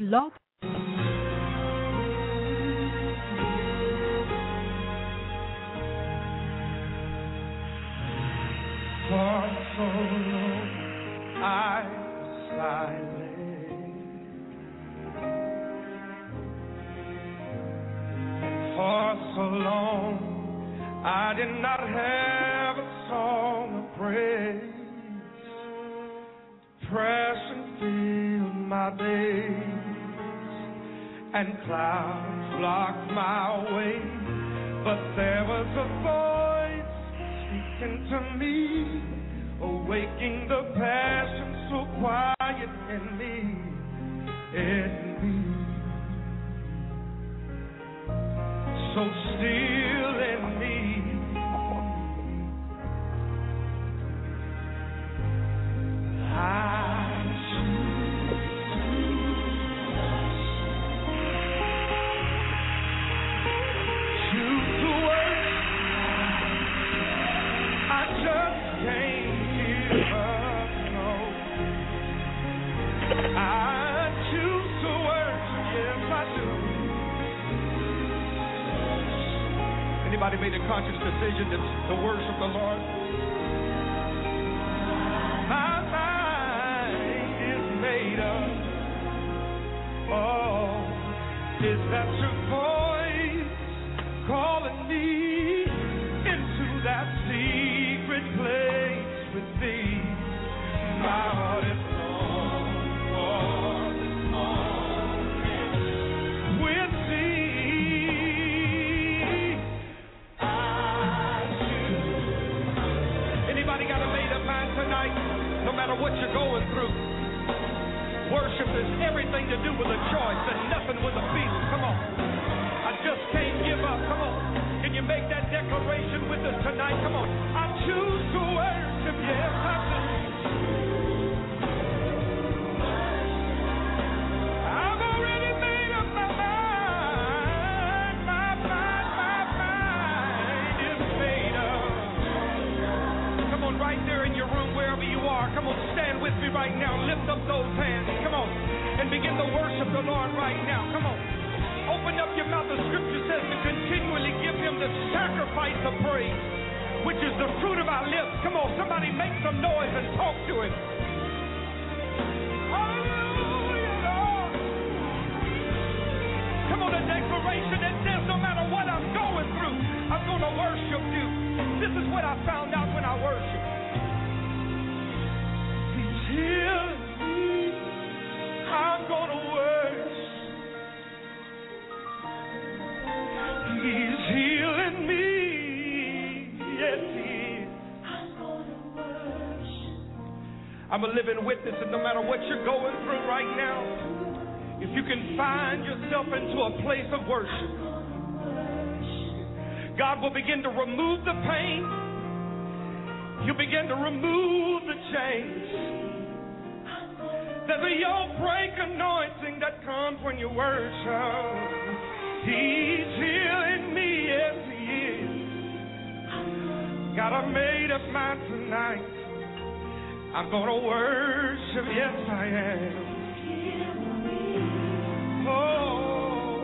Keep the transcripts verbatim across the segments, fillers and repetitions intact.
Blog. For so long I was silent, and for so long I did not have a song of praise. Depression filled my days, and clouds blocked my way, but there was a voice speaking to me, awaking the passion so quiet in me, in me, so still in me. I choose to worship. I just can't give up, no. I choose to worship, yes I do. Anybody made a conscious decision to, to worship the Lord? My mind is made up. Oh, is that your voice calling me into that secret place with thee? My heart is long for this moment with thee. I choose. Anybody got a made up mind tonight? No matter what you're going through, worship is everything to do with a choice and nothing with a feeling. Come on. I just can't give up. Come on. Can you make that declaration with us tonight? Come on. I choose to worship. Yes, I do. I've already made up my mind. My mind, my mind is made up. Come on, right there in your room, wherever you are. Come on, stand with me right now. Lift up those hands. Come on. And begin to worship the Lord right now. Come on. Open up your mouth. The scripture says to continually give him the sacrifice of praise, which is the fruit of our lips. Come on, somebody make some noise and talk to him. Hallelujah, Lord. Come on, a declaration that says no matter what I'm going through, I'm going to worship you. This is what I found out when I worship. He's healing me. I'm going to worship. He's healing me. Yes, he is. I'm going to worship. I'm a living witness, and no matter what you're going through right now, if you can find yourself into a place of worship, God will begin to remove the pain. He'll begin to remove the chains. There's a yoke break anointing that comes when you worship. He's healing me, yes he is. Got a made up mind tonight. I'm gonna worship, yes I am. Oh,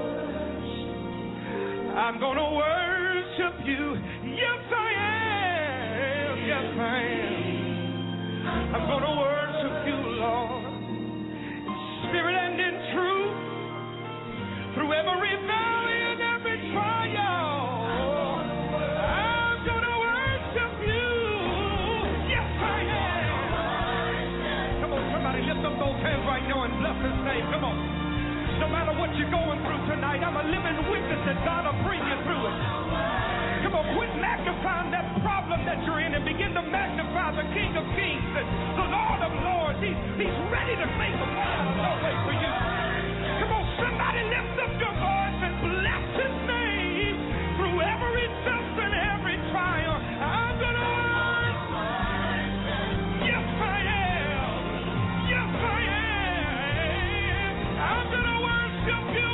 I'm gonna worship you, yes I am, yes I am. I'm gonna worship you, Lord, in spirit and in truth, through every valley and every trial. I'm gonna worship you, yes I am. Come on, somebody lift up those hands right now and bless his name. Come on. No matter what you're going through tonight, I'm a living witness that God will bring you through it. Come on, quit magnifying that problem that you're in and begin to magnify the King of Kings and the Lord of Lords. He's, he's ready to make a way out of no way for you. Come on, somebody lift up your voice and bless his name through every test and every trial. I'm gonna worship. Yes, I am. Yes, I am. I'm gonna worship you.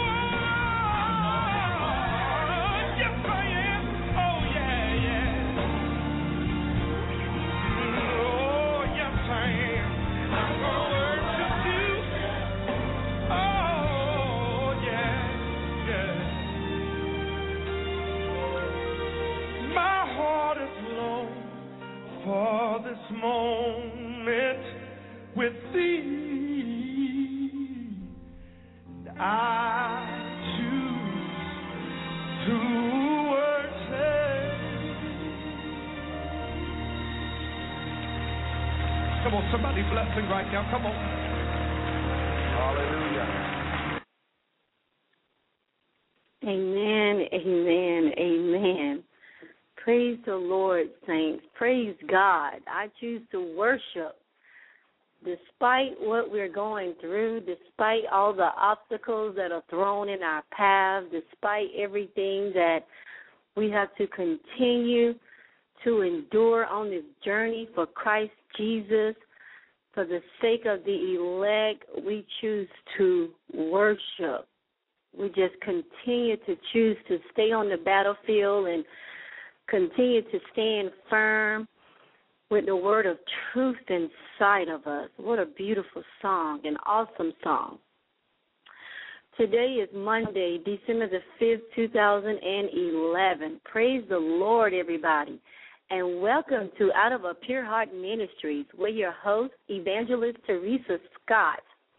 Oh, yes, I am. Oh, yeah, yeah. Oh, yes, I am. I'm gonna worship you. moment with thee, I choose to worship. Come on, somebody blessing right now. Come on. Hallelujah. Amen, amen, amen. Praise the Lord, saints. Praise God. I choose to worship despite what we're going through, despite all the obstacles that are thrown in our path, despite everything that we have to continue to endure on this journey for Christ Jesus. For the sake of the elect, we choose to worship. We just continue to choose to stay on the battlefield and continue to stand firm with the word of truth inside of us. What a beautiful song, an awesome song. Today is Monday, December the fifth, two thousand eleven. Praise the Lord, everybody, and welcome to Out of a Pure Heart Ministries. We're your host, Evangelist Teresa Scott,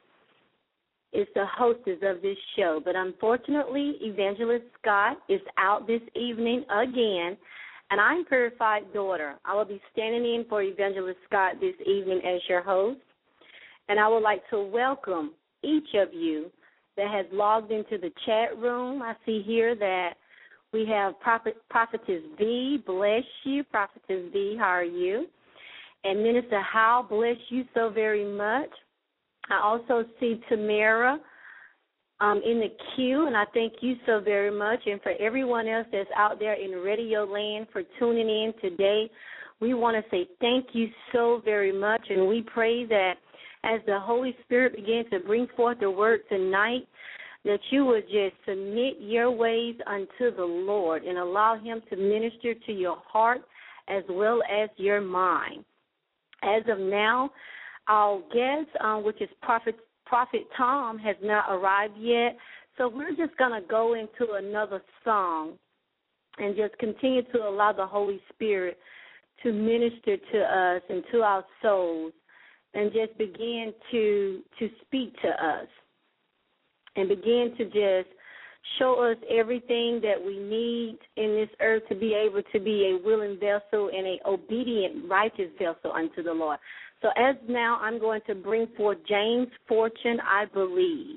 is the hostess of this show. But unfortunately, Evangelist Scott is out this evening again, and I'm Purified Daughter. I will be standing in for Evangelist Scott this evening as your host, and I would like to welcome each of you that has logged into the chat room. I see here that we have Prophet, Prophetess V. Bless you, Prophetess V. How are you? And Minister Howell, bless you so very much. I also see Tamara um, in the queue, and I thank you so very much. And for everyone else that's out there in radio land for tuning in today, we want to say thank you so very much. And we pray that as the Holy Spirit begins to bring forth the word tonight, that you would just submit your ways unto the Lord and allow him to minister to your heart as well as your mind. As of now, our guest, um, which is Prophet Prophet Tom, has not arrived yet. So we're just going to go into another song and just continue to allow the Holy Spirit to minister to us and to our souls and just begin to to speak to us and begin to just show us everything that we need in this earth to be able to be a willing vessel and an obedient, righteous vessel unto the Lord. So as now, I'm going to bring forth James Fortune, I Believe.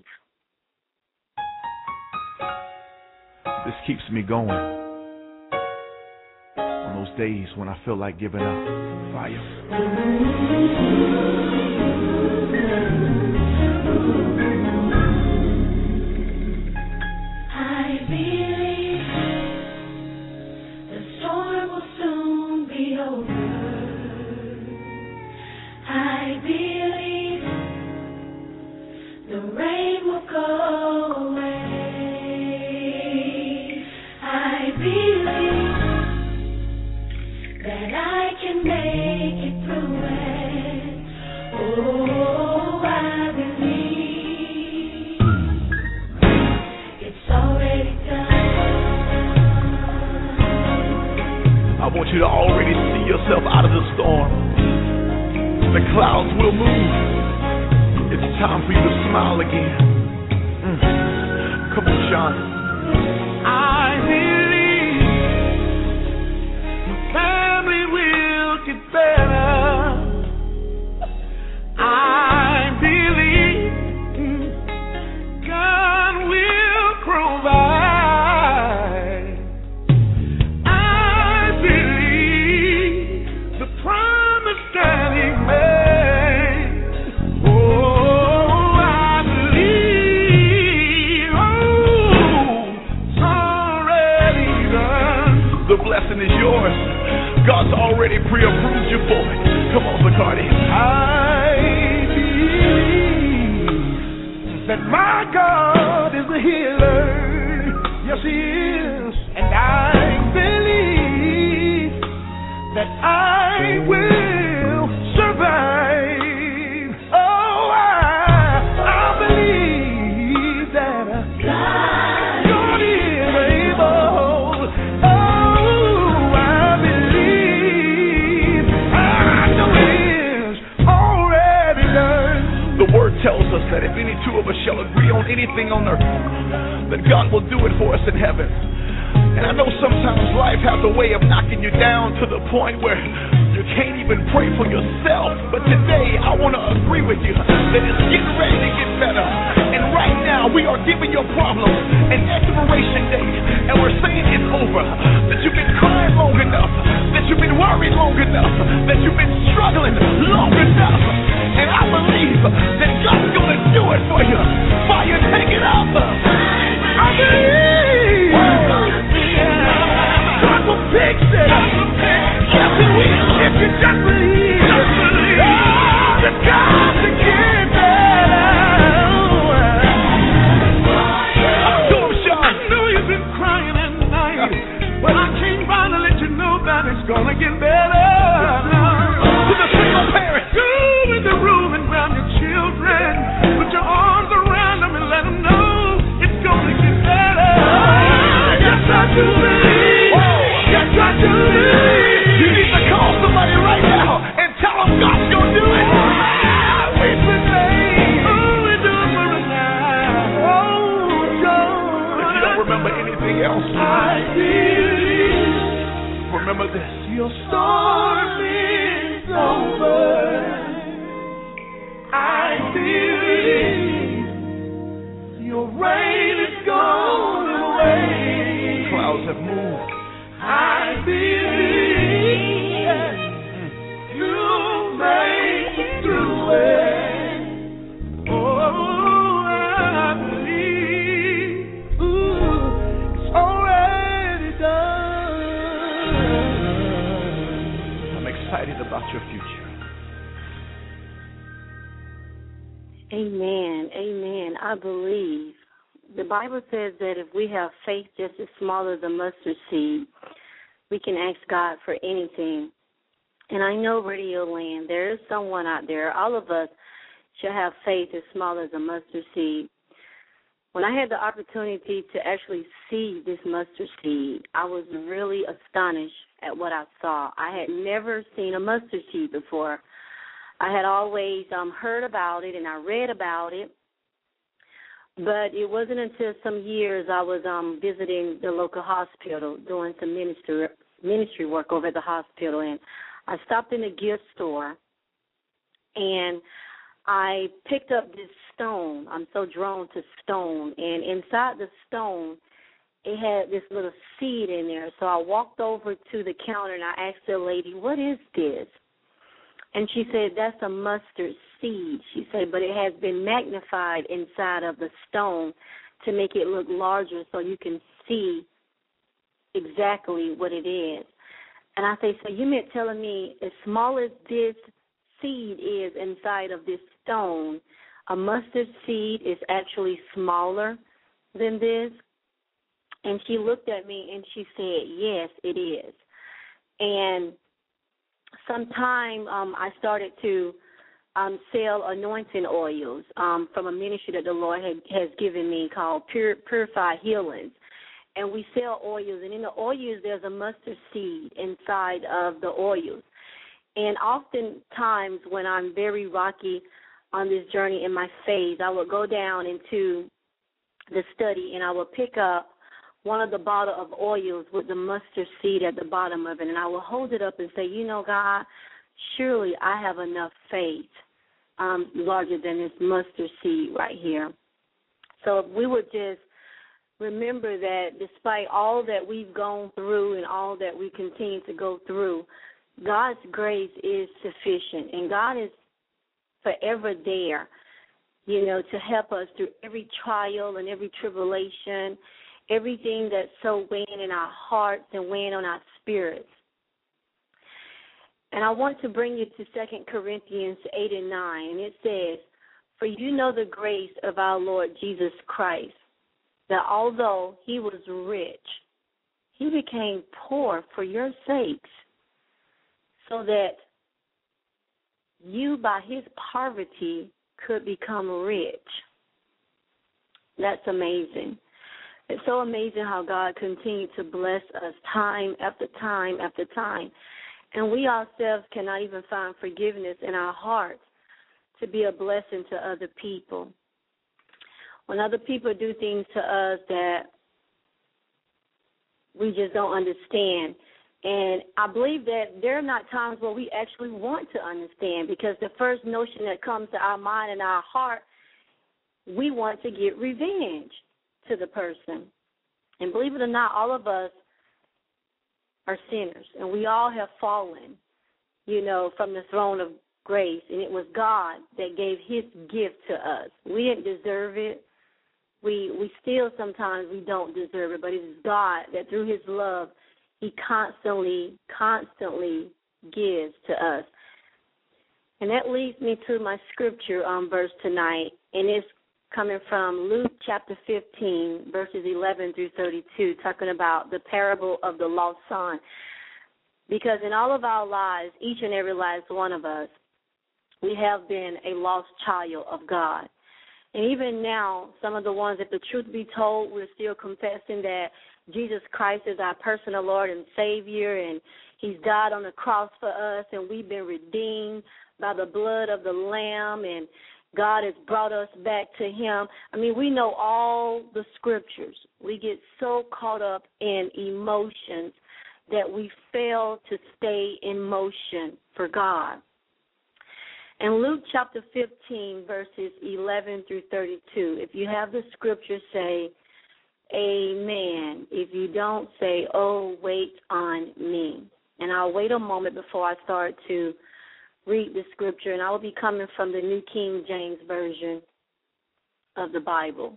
This keeps me going on those days when I feel like giving up. Fire. I believe the storm will soon be over. I believe the rain will go away. I believe that I can make it through it. Oh, I believe it's already done. I want you to already see yourself out of the storm. The clouds will move. It's time for you to smile again. Mm. Come on, Sean. I believe my family will get better. I believe God will provide. I believe the promise that He made. Blessing is yours. God's already pre-approved you for it. Come on, Bacardi. I believe that my God is a healer. Yes, He is. And I believe that I will survive. Oh, I, I believe that God, God is able. Oh, I believe. I know of us shall agree on anything on earth, that God will do it for us in heaven. And I know sometimes life has a way of knocking you down to the point where you can't even pray for yourself. But today, I want to agree with you that it's getting ready to get better. And right now, we are giving your problems an expiration date. And we're saying it's over. That you've been crying long enough. That you've been worried long enough. That you've been struggling long enough. And I believe that God's going to do it for you. Fire, take it up. I believe. God will fix it. Yes, He will. If you just believe. Just believe. Oh, the God to get better. I know you've been crying at night, but I came by to let you know that it's gonna get better. To the single parents, go in the room and grab your children, put your arms around them and let them know it's gonna get better. Yes, I do believe. Yes, I do believe. You need to call somebody right now and tell them God's gonna do it. We've been made. Oh, we do it for us now. Oh, God. If you don't remember anything else, I believe. Remember this. Your storm is over. I believe. Your rain is gone away. Clouds have moved. I believe you'll make it through it. Oh, I believe ooh, it's already done. I'm excited about your future. Amen. Amen. I believe. The Bible says that if we have faith just as small as a mustard seed, we can ask God for anything. And I know, Radio Land, there is someone out there, all of us should have faith as small as a mustard seed. When I had the opportunity to actually see this mustard seed, I was really astonished at what I saw. I had never seen a mustard seed before. I had always um, heard about it and I read about it. But it wasn't until some years I was um, visiting the local hospital, doing some ministry ministry work over at the hospital, and I stopped in a gift store, and I picked up this stone. I'm so drawn to stone, and inside the stone, it had this little seed in there. So I walked over to the counter, and I asked the lady, "What is this?" And she said, "That's a mustard seed." She said, "But it has been magnified inside of the stone to make it look larger so you can see exactly what it is." And I say, "So you meant telling me as small as this seed is inside of this stone, a mustard seed is actually smaller than this?" And she looked at me and she said, "Yes, it is." And sometime um, I started to um, sell anointing oils um, from a ministry that the Lord had, has given me called Pur- Purified Healings. And we sell oils, and in the oils there's a mustard seed inside of the oils. And oftentimes when I'm very rocky on this journey in my faith, I would go down into the study and I would pick up one of the bottle of oils with the mustard seed at the bottom of it, and I will hold it up and say, "You know, God, surely I have enough faith um, larger than this mustard seed right here." So if we would just remember that despite all that we've gone through and all that we continue to go through, God's grace is sufficient, and God is forever there, you know, to help us through every trial and every tribulation, everything that's so weighing in our hearts and weighing on our spirits. And I want to bring you to Second Corinthians eight and nine, and it says, "For you know the grace of our Lord Jesus Christ, that although he was rich, he became poor for your sakes, so that you by his poverty could become rich." That's amazing. It's so amazing how God continued to bless us time after time after time. And we ourselves cannot even find forgiveness in our hearts to be a blessing to other people. when other people do things to us that we just don't understand. And I believe that there are not times where we actually want to understand, because the first notion that comes to our mind and our heart, we want to get revenge to the person. And believe it or not, all of us are sinners, and we all have fallen, you know, from the throne of grace. And it was God that gave his gift to us. We didn't deserve it. We we still sometimes we don't deserve it, but it is God that through his love, he constantly, constantly gives to us. And that leads me to my scripture um, verse tonight, and it's coming from Luke chapter fifteen, verses eleven through thirty-two, talking about the parable of the lost son. Because in all of our lives, each and every last one of us, we have been a lost child of God. And even now, some of the ones, if the truth be told, we're still confessing that Jesus Christ is our personal Lord and Savior, and he's died on the cross for us, and we've been redeemed by the blood of the Lamb, and God has brought us back to him. I mean, we know all the scriptures. We get so caught up in emotions that we fail to stay in motion for God. In Luke chapter fifteen, verses eleven through thirty-two, if you have the scripture, say, amen. If you don't, say, oh, wait on me. And I'll wait a moment before I start to read the scripture, and I will be coming from the New King James Version of the Bible.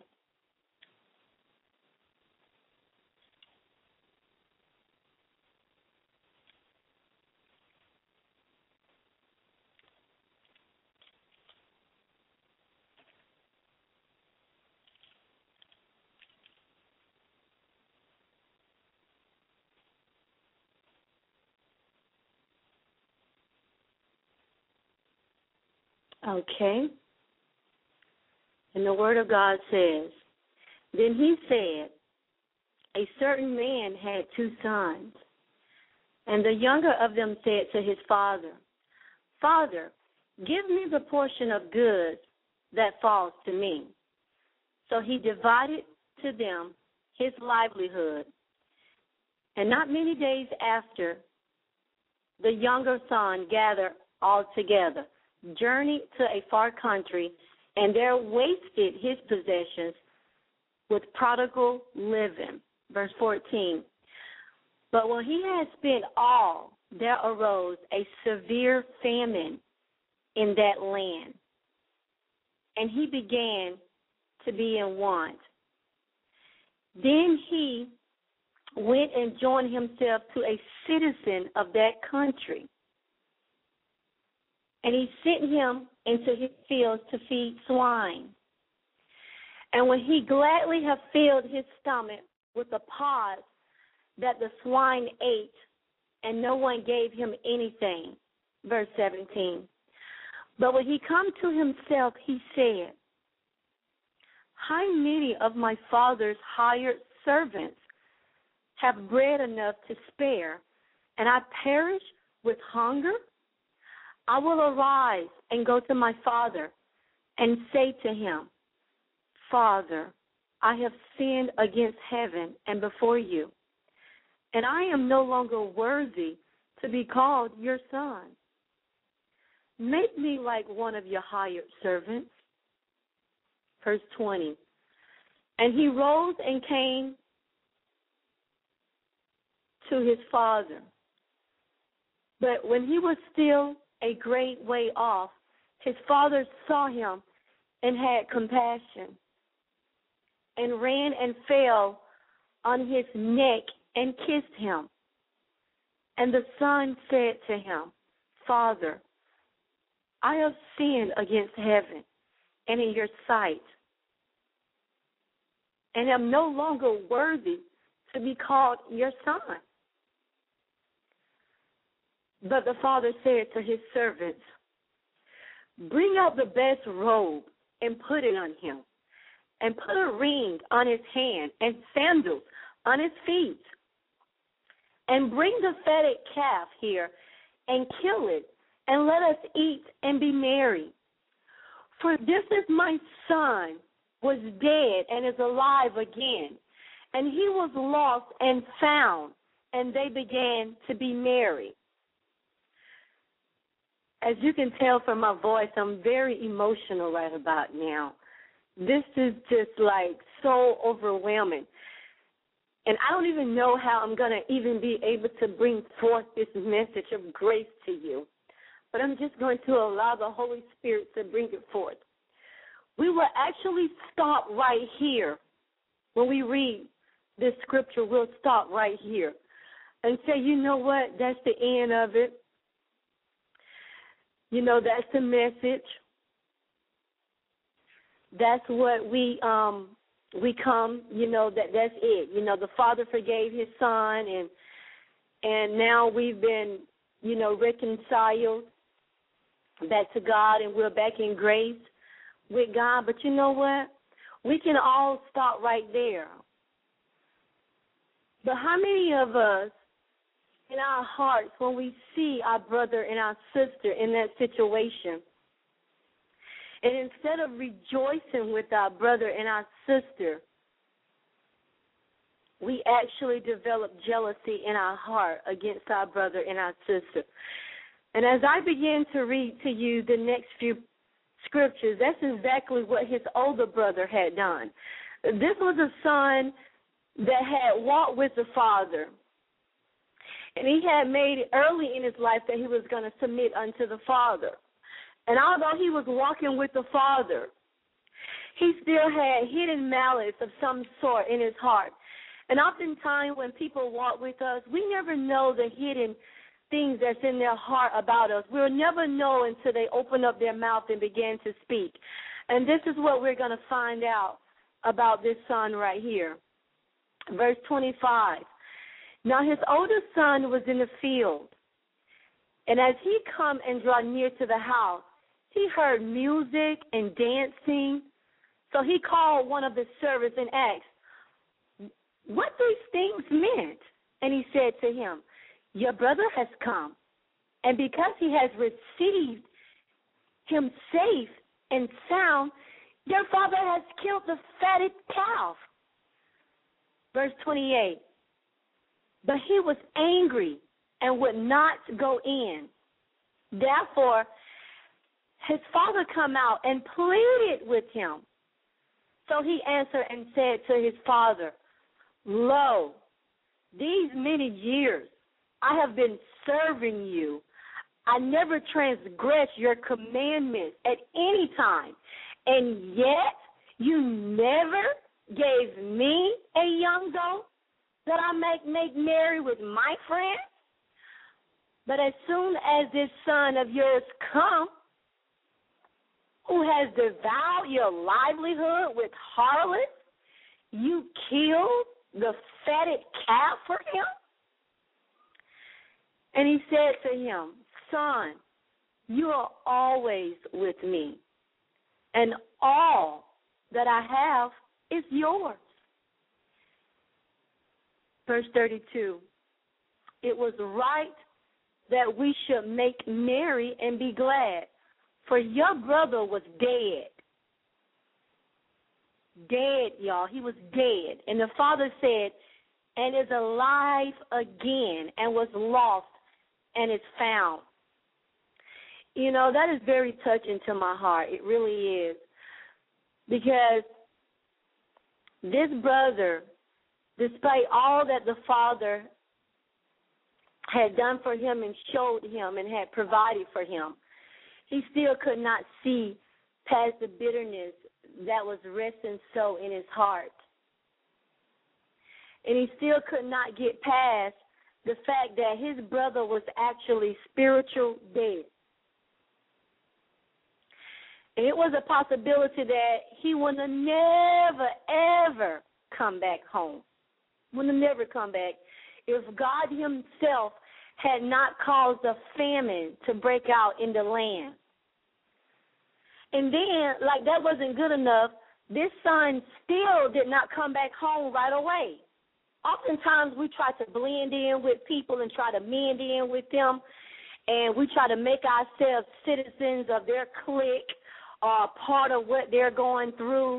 Okay. And the Word of God says, then he said, a certain man had two sons, and the younger of them said to his father, Father, give me the portion of goods that falls to me. So he divided to them his livelihood. And not many days after, the younger son gathered all together, journeyed to a far country, and there wasted his possessions with prodigal living. Verse fourteen. But when he had spent all, there arose a severe famine in that land, and he began to be in want. Then he went and joined himself to a citizen of that country, and he sent him into his fields to feed swine. And when he gladly had filled his stomach with the pods that the swine ate, and no one gave him anything. Verse seventeen. But when he come to himself, he said, how many of my father's hired servants have bread enough to spare, and I perish with hunger? I will arise and go to my father and say to him, Father, I have sinned against heaven and before you, and I am no longer worthy to be called your son. Make me like one of your hired servants. Verse twenty. And he rose and came to his father. But when he was still a great way off, his father saw him and had compassion, and ran and fell on his neck and kissed him. And the son said to him, Father, I have sinned against heaven and in your sight, and am no longer worthy to be called your son. But the father said to his servants, bring out the best robe and put it on him, and put a ring on his hand and sandals on his feet. And bring the fatted calf here and kill it, and let us eat and be merry. For this is my son was dead and is alive again. And he was lost and found, and they began to be merry. As you can tell from my voice, I'm very emotional right about now. This is just like so overwhelming. And I don't even know how I'm going to even be able to bring forth this message of grace to you. But I'm just going to allow the Holy Spirit to bring it forth. We will actually stop right here. When we read this scripture, we'll stop right here and say, you know what, that's the end of it. You know, that's the message. That's what we um we come, you know, that that's it. You know, the Father forgave his Son, and and now we've been, you know, reconciled back to God, and we're back in grace with God. But you know what? We can all stop right there. But how many of us in our hearts, when we see our brother and our sister in that situation, and instead of rejoicing with our brother and our sister, we actually develop jealousy in our heart against our brother and our sister. And as I begin to read to you the next few scriptures, that's exactly what his older brother had done. This was a son that had walked with the Father, and he had made it early in his life that he was going to submit unto the Father. And although he was walking with the Father, he still had hidden malice of some sort in his heart. And oftentimes when people walk with us, we never know the hidden things that's in their heart about us. We'll never know until they open up their mouth and begin to speak. And this is what we're going to find out about this son right here. Verse twenty-five. Now his oldest son was in the field, and as he come and draw near to the house, he heard music and dancing. So he called one of the servants and asked what these things meant. And he said to him, your brother has come, and because he has received him safe and sound, your father has killed the fatted calf. Verse twenty-eight. But he was angry and would not go in. Therefore, his father come out and pleaded with him. So he answered and said to his father, lo, these many years I have been serving you. I never transgressed your commandments at any time, and yet you never gave me a young goat that I make make merry with my friends. But as soon as this son of yours come, who has devoured your livelihood with harlots, you killed the fatted calf for him? And he said to him, son, you are always with me, and all that I have is yours. Verse thirty-two, it was right that we should make merry and be glad, for your brother was dead. Dead, y'all. He was dead. And the father said, and is alive again, and was lost and is found. You know, that is very touching to my heart. It really is. Because this brother, despite all that the father had done for him and showed him and had provided for him, he still could not see past the bitterness that was resting so in his heart. And he still could not get past the fact that his brother was actually spiritual dead. And it was a possibility that he would have never, ever come back home. Would have never come back if God himself had not caused a famine to break out in the land. And then, like that wasn't good enough, this son still did not come back home right away. Oftentimes we try to blend in with people and try to mend in with them, and we try to make ourselves citizens of their clique or part of what they're going through,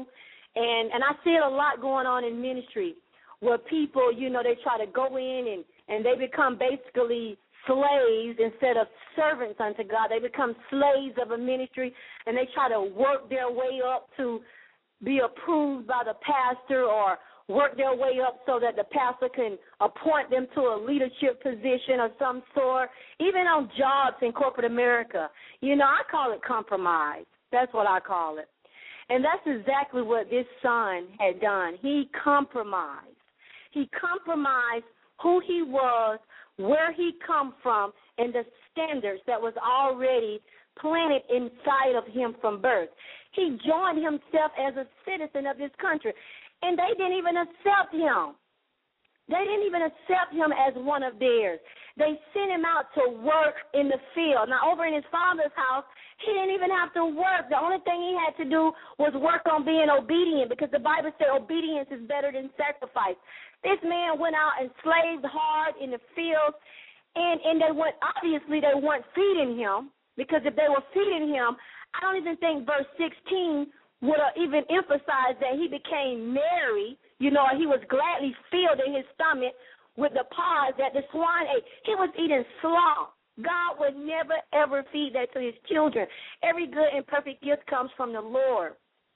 And and I see it a lot going on in ministry where people, you know, they try to go in and, and they become basically slaves instead of servants unto God. They become slaves of a ministry, and they try to work their way up to be approved by the pastor or work their way up so that the pastor can appoint them to a leadership position of some sort, even on jobs in corporate America. You know, I call it compromise. That's what I call it. And that's exactly what this son had done. He compromised. He compromised who he was, where he come from, and the standards that was already planted inside of him from birth. He joined himself as a citizen of this country, and they didn't even accept him. They didn't even accept him as one of theirs. They sent him out to work in the field. Now, over in his father's house, he didn't even have to work. The only thing he had to do was work on being obedient, because the Bible said obedience is better than sacrifice. This man went out and slaved hard in the fields, and, and they went, obviously they weren't feeding him, because if they were feeding him, I don't even think verse sixteen would have even emphasized that he became merry, you know, he was gladly filled in his stomach with the pods that the swine ate. He was eating slop. God would never, ever feed that to his children. Every good and perfect gift comes from the Lord.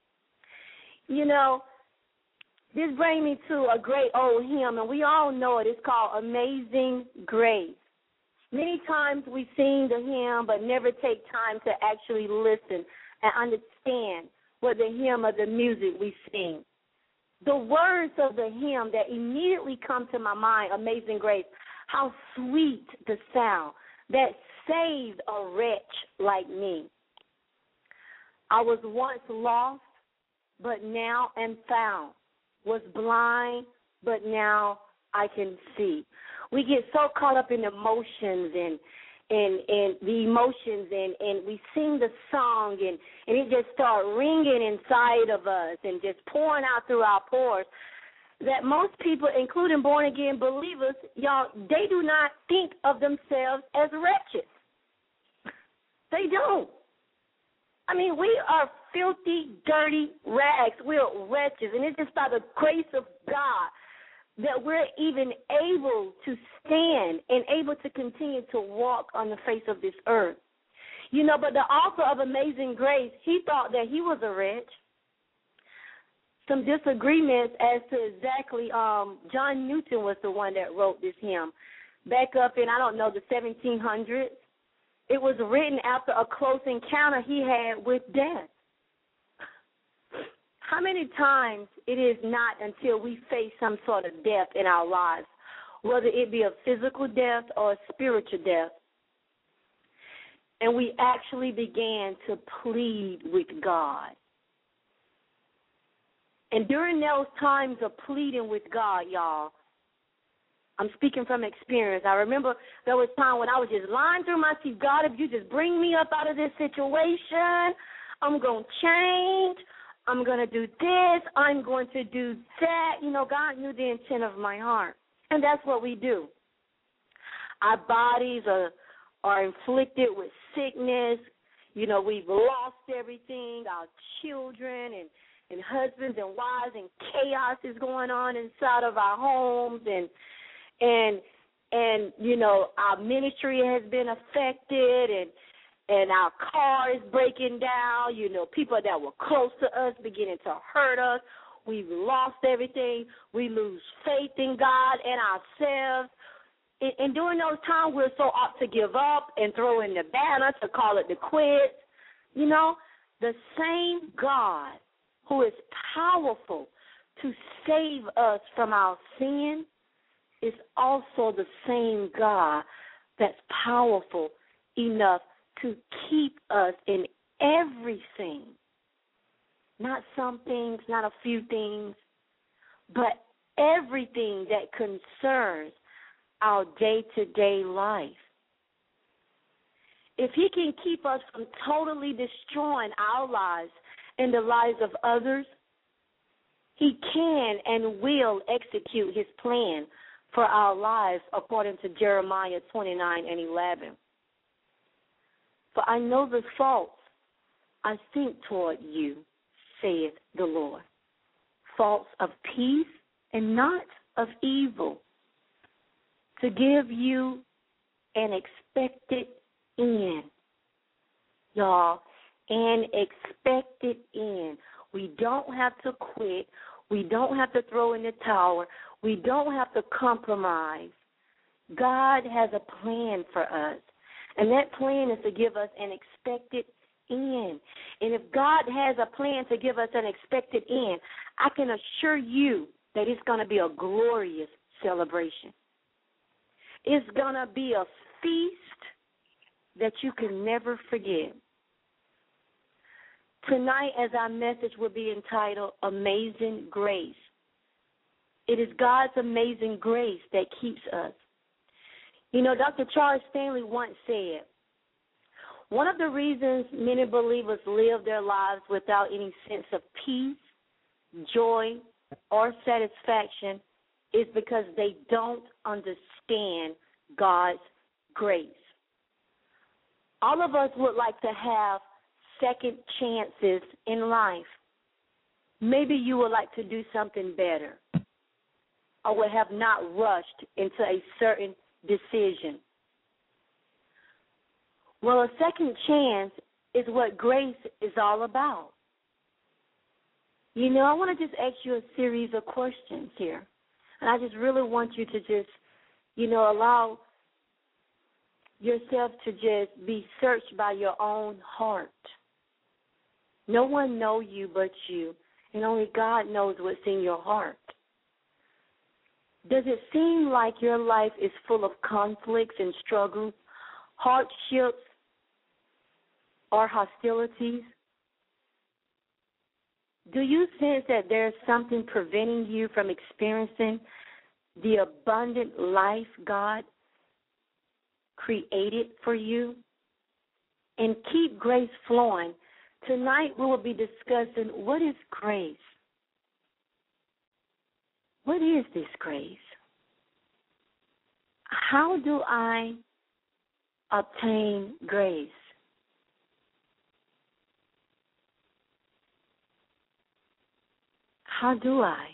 You know, this brings me to a great old hymn, and we all know it. It's called Amazing Grace. Many times we sing the hymn but never take time to actually listen and understand what the hymn or the music we sing. The words of the hymn that immediately come to my mind, Amazing Grace, how sweet the sound that saved a wretch like me. I was once lost, but now am found, was blind, but now I can see. We get so caught up in emotions and and, and the emotions, and, and we sing the song, and, and it just starts ringing inside of us and just pouring out through our pores, that most people, including born-again believers, y'all, they do not think of themselves as wretches. They don't. I mean, we are filthy, dirty rags. We're wretches, and it's just by the grace of God that we're even able to stand and able to continue to walk on the face of this earth. You know, but the author of Amazing Grace, he thought that he was a wretch. Some disagreements as to exactly, um, John Newton was the one that wrote this hymn. Back up in, I don't know, the seventeen hundreds. It was written after a close encounter he had with death. How many times it is not until we face some sort of death in our lives, whether it be a physical death or a spiritual death, and we actually began to plead with God. And during those times of pleading with God, y'all, I'm speaking from experience. I remember there was a time when I was just lying through my teeth. God, if you just bring me up out of this situation, I'm going to change. I'm going to do this. I'm going to do that. You know, God knew the intent of my heart. And that's what we do. Our bodies are, are inflicted with sickness. You know, we've lost everything, our children and, and husbands and wives, and chaos is going on inside of our homes. And, and, and you know, our ministry has been affected, and And our car is breaking down. You know, people that were close to us beginning to hurt us. We've lost everything. We lose faith in God and ourselves. And, and during those times, we're so apt to give up and throw in the banner, to call it the quits. You know, the same God who is powerful to save us from our sin is also the same God that's powerful enough to keep us in everything, not some things, not a few things, but everything that concerns our day-to-day life. If he can keep us from totally destroying our lives and the lives of others, he can and will execute his plan for our lives according to Jeremiah twenty-nine and eleven. For I know the thoughts I think toward you, saith the Lord. thoughts of peace and not of evil, to give you an expected end. Y'all, an expected end. We don't have to quit. We don't have to throw in the towel. We don't have to compromise. God has a plan for us, and that plan is to give us an expected end. And if God has a plan to give us an expected end, I can assure you that it's going to be a glorious celebration. It's going to be a feast that you can never forget. Tonight, as our message will be entitled, Amazing Grace. It is God's amazing grace that keeps us. You know, Doctor Charles Stanley once said, one of the reasons many believers live their lives without any sense of peace, joy, or satisfaction is because they don't understand God's grace. All of us would like to have second chances in life. Maybe you would like to do something better or would have not rushed into a certain decision. Well, a second chance is what grace is all about. You know, I want to just ask you a series of questions here. And I just really want you to just, you know, allow yourself to just be searched by your own heart. No one knows you but you, and only God knows what's in your heart. Does it seem like your life is full of conflicts and struggles, hardships, or hostilities? Do you sense that there's something preventing you from experiencing the abundant life God created for you? And keep grace flowing. Tonight we will be discussing what is grace. What is this grace? How do I obtain grace? How do I?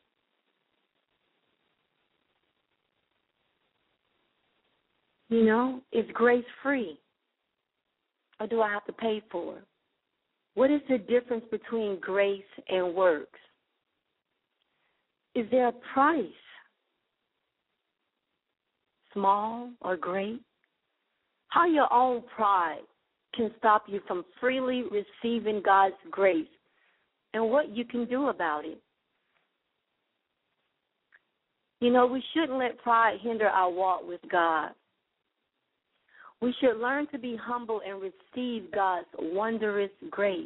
You know, is grace free? Or do I have to pay for it? What is the difference between grace and works? Is there a price, small or great? How your own pride can stop you from freely receiving God's grace and what you can do about it. You know, we shouldn't let pride hinder our walk with God. We should learn to be humble and receive God's wondrous grace.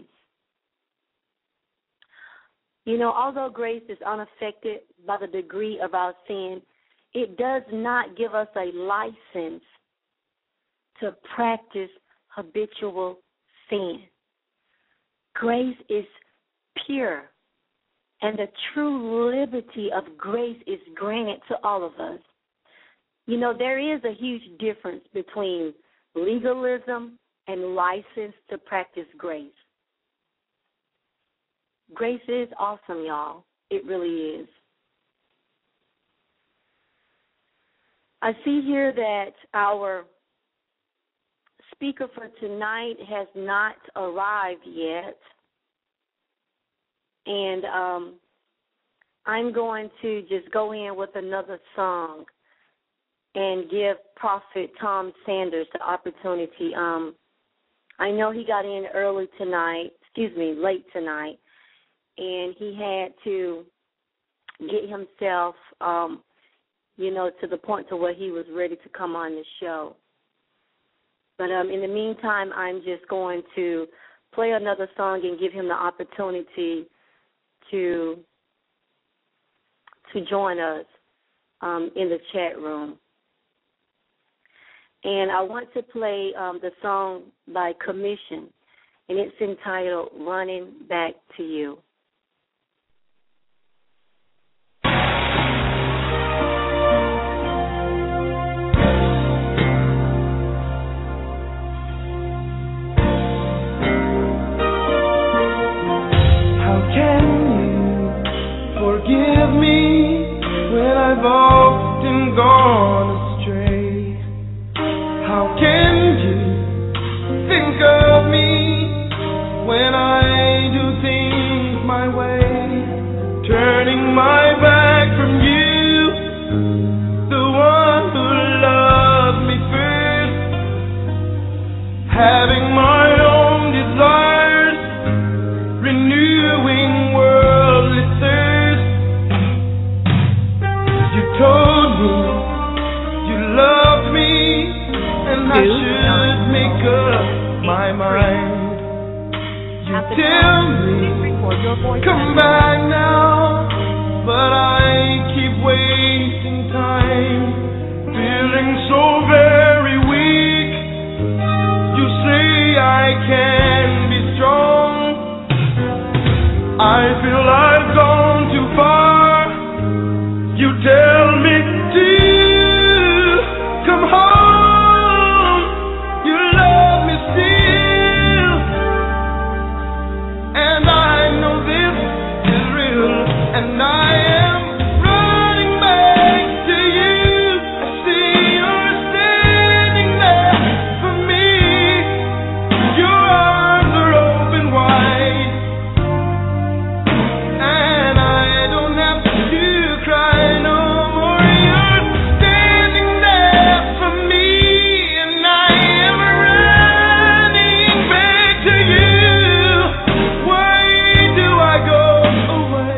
You know, although grace is unaffected by the degree of our sin, it does not give us a license to practice habitual sin. Grace is pure, and the true liberty of grace is granted to all of us. You know, there is a huge difference between legalism and license to practice grace. Grace is awesome, y'all. It really is. I see here that our speaker for tonight has not arrived yet. And um, I'm going to just go in with another song and give Prophet Tom Sanders the opportunity. Um, I know he got in early tonight, excuse me, late tonight, and he had to get himself, um, you know, to the point to where he was ready to come on the show. But um, in the meantime, I'm just going to play another song and give him the opportunity to to join us um, in the chat room. And I want to play um, the song by Commission, and it's entitled Running Back to You. How can you gone astray. How can you think of me when I do things my way? Turning my back from you, the one who loved me first. Having my own desires, renewing worldly thirst. You told me you loved me, and I should make up my mind. You tell me, come back now, but I keep wasting time, feeling so very weak. You say I can be strong. I feel I've gone too far. You tell me to come home. You love me still, and I know this is real, and I am running back to you. I see you're standing there for me. Your arms are open wide, and I don't have to cry no more. You're standing there for me, and I am running back to you. Why do I go away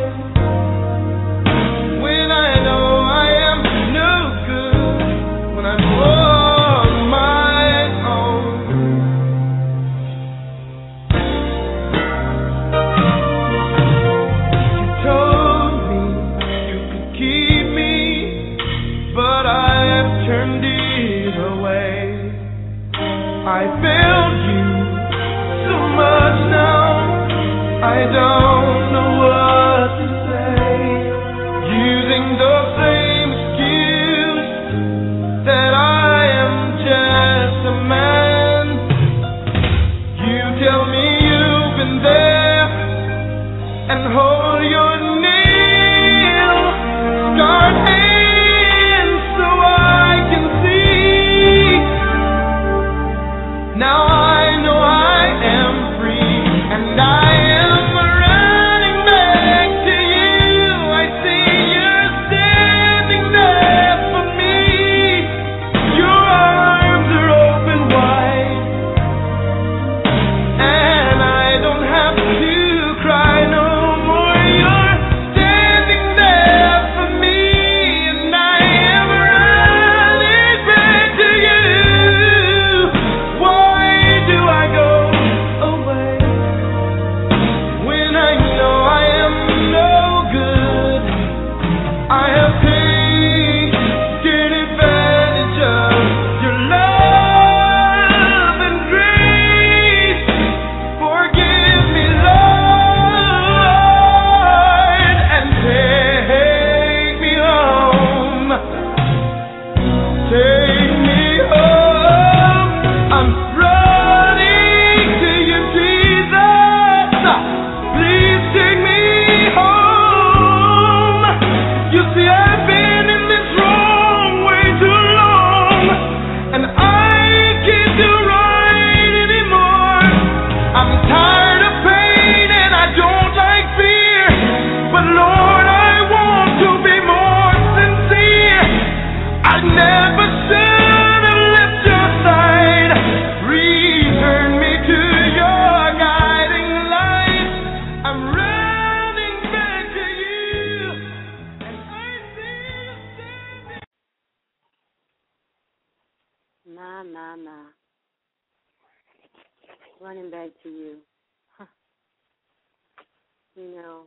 when I know I am no good, when I'm on my own? You told me you could keep me, but I have turned it away. I failed you so much now, I don't know what to say. Using the same excuse that I am just a man. You tell me you've been there and hold your nail scarred hands so I can see. Now I know I am free, and I am running back to you. I see you're standing there for me. Your arms are open wide, and I don't have to cry no more. You're standing there for me, and I am running back to you. Why do I go away when I know I am no good? I have taken advantage of your love and grace. Forgive me, Lord, and take me home. Take me home. I'm running to you, Jesus. Please take me home. You see, I've been in this wrong way too long, and I can't do right anymore. I'm tired of pain and I don't like fear, but Lord, I want to be more sincere. I never should have left your side. Return me to your guiding light. I'm running back to you, and I still My, my, my. Running back to you. Huh. You know,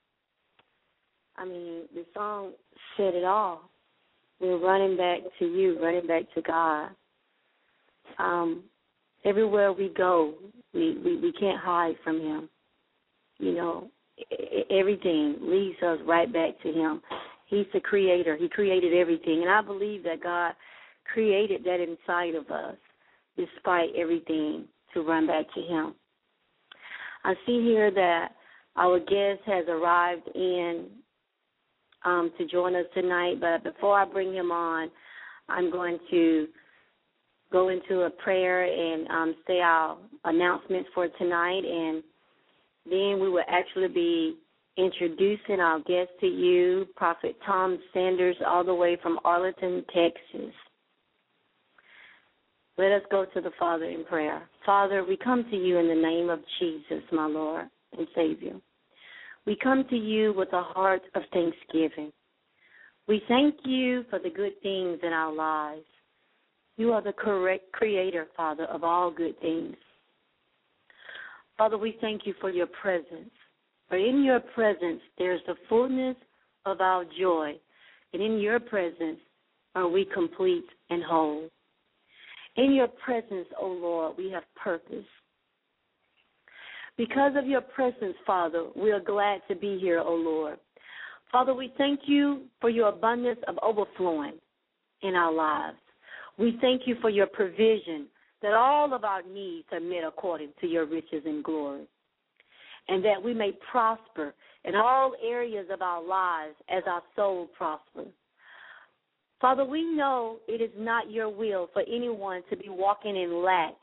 I mean, the song said it all. We're running back to you, running back to God. Um, everywhere we go, we, we, we can't hide from Him. You know, e- e- everything leads us right back to Him. He's the creator. He created everything. And I believe that God created that inside of us, despite everything, to run back to Him. I see here that our guest has arrived in um, to join us tonight. But before I bring him on, I'm going to go into a prayer and um, say our announcements for tonight, and then we will actually be introducing our guest to you, Prophet Tom Sanders, all the way from Arlington, Texas. Let us go to the Father in prayer. Father, we come to you in the name of Jesus, my Lord and Savior. We come to you with a heart of thanksgiving. We thank you for the good things in our lives. You are the correct creator, Father, of all good things. Father, we thank you for your presence. For in your presence there is the fullness of our joy, and in your presence are we complete and whole. In your presence, O Lord, we have purpose. Because of your presence, Father, we are glad to be here, O Lord. Father, we thank you for your abundance of overflowing in our lives. We thank you for your provision, that all of our needs are met according to your riches and glory, and that we may prosper in all areas of our lives as our soul prospers. Father, we know it is not your will for anyone to be walking in lack.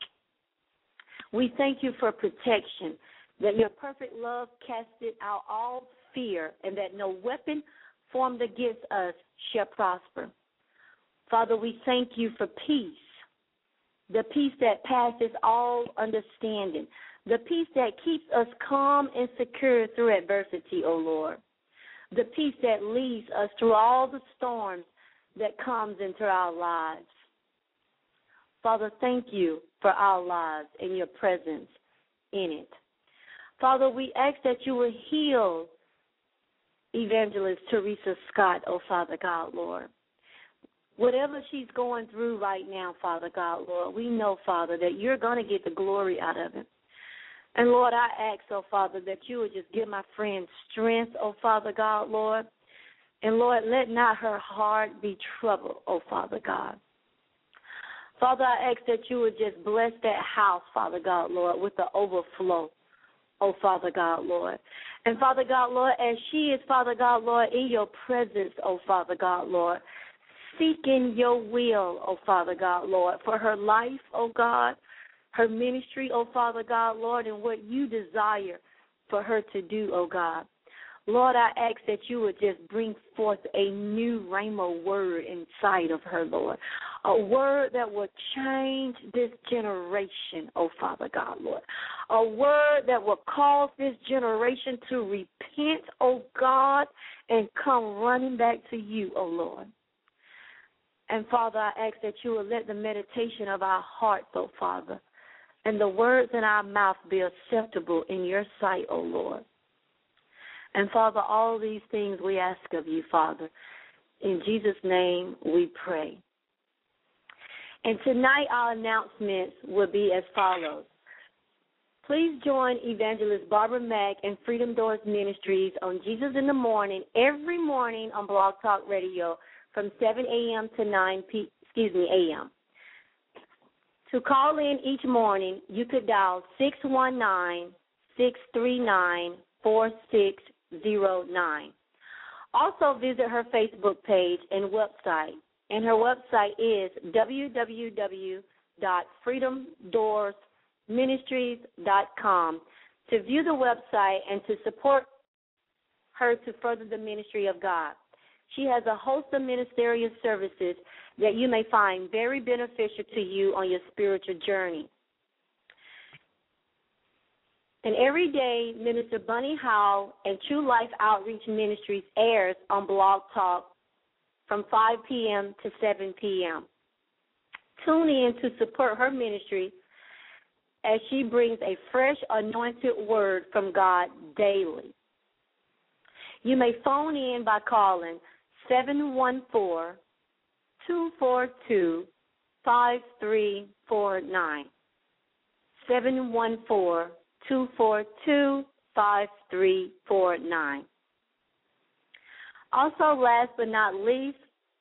We thank you for protection, that your perfect love casted out all fear, and that no weapon formed against us shall prosper. Father, we thank you for peace, the peace that passes all understanding, the peace that keeps us calm and secure through adversity, O Lord, the peace that leads us through all the storms that comes into our lives. Father, thank you for our lives and your presence in it. Father, we ask that you will heal Evangelist Teresa Scott, oh Father God, Lord. Whatever she's going through right now, Father God, Lord, we know, Father, that you're going to get the glory out of it. And, Lord, I ask, oh Father, that you would just give my friend strength, oh Father God, Lord. And, Lord, let not her heart be troubled, oh Father God. Father, I ask that you would just bless that house, Father God, Lord, with the overflow, oh Father God, Lord. And, Father God, Lord, as she is, Father God, Lord, in your presence, oh Father God, Lord, seeking your will, oh Father God, Lord, for her life, oh God, her ministry, oh Father God, Lord, and what you desire for her to do, oh God. Lord, I ask that you would just bring forth a new rhema word inside of her, Lord, a word that will change this generation, oh Father God, Lord, a word that will cause this generation to repent, oh God, and come running back to you, oh Lord. And, Father, I ask that you will let the meditation of our hearts, oh Father, and the words in our mouth be acceptable in your sight, oh Lord. And, Father, all these things we ask of you, Father. In Jesus' name we pray. And tonight our announcements will be as follows. Please join Evangelist Barbara Mack and Freedom Doors Ministries on Jesus in the Morning every morning on Blog Talk Radio from seven a.m. to nine p. excuse me, a m. To call in each morning, you could dial six one nine, six three nine, four six zero nine. Also visit her Facebook page and website, and her website is w w w dot freedom doors ministries dot com to view the website and to support her to further the ministry of God. She has a host of ministerial services that you may find very beneficial to you on your spiritual journey. And every day, Minister Bunny Howell and True Life Outreach Ministries airs on Blog Talk from five p.m. to seven p.m. Tune in to support her ministry as she brings a fresh, anointed word from God daily. You may phone in by calling seven one four, two four two, five three four nine. seven one four, two four two, five three four nine. Also, last but not least,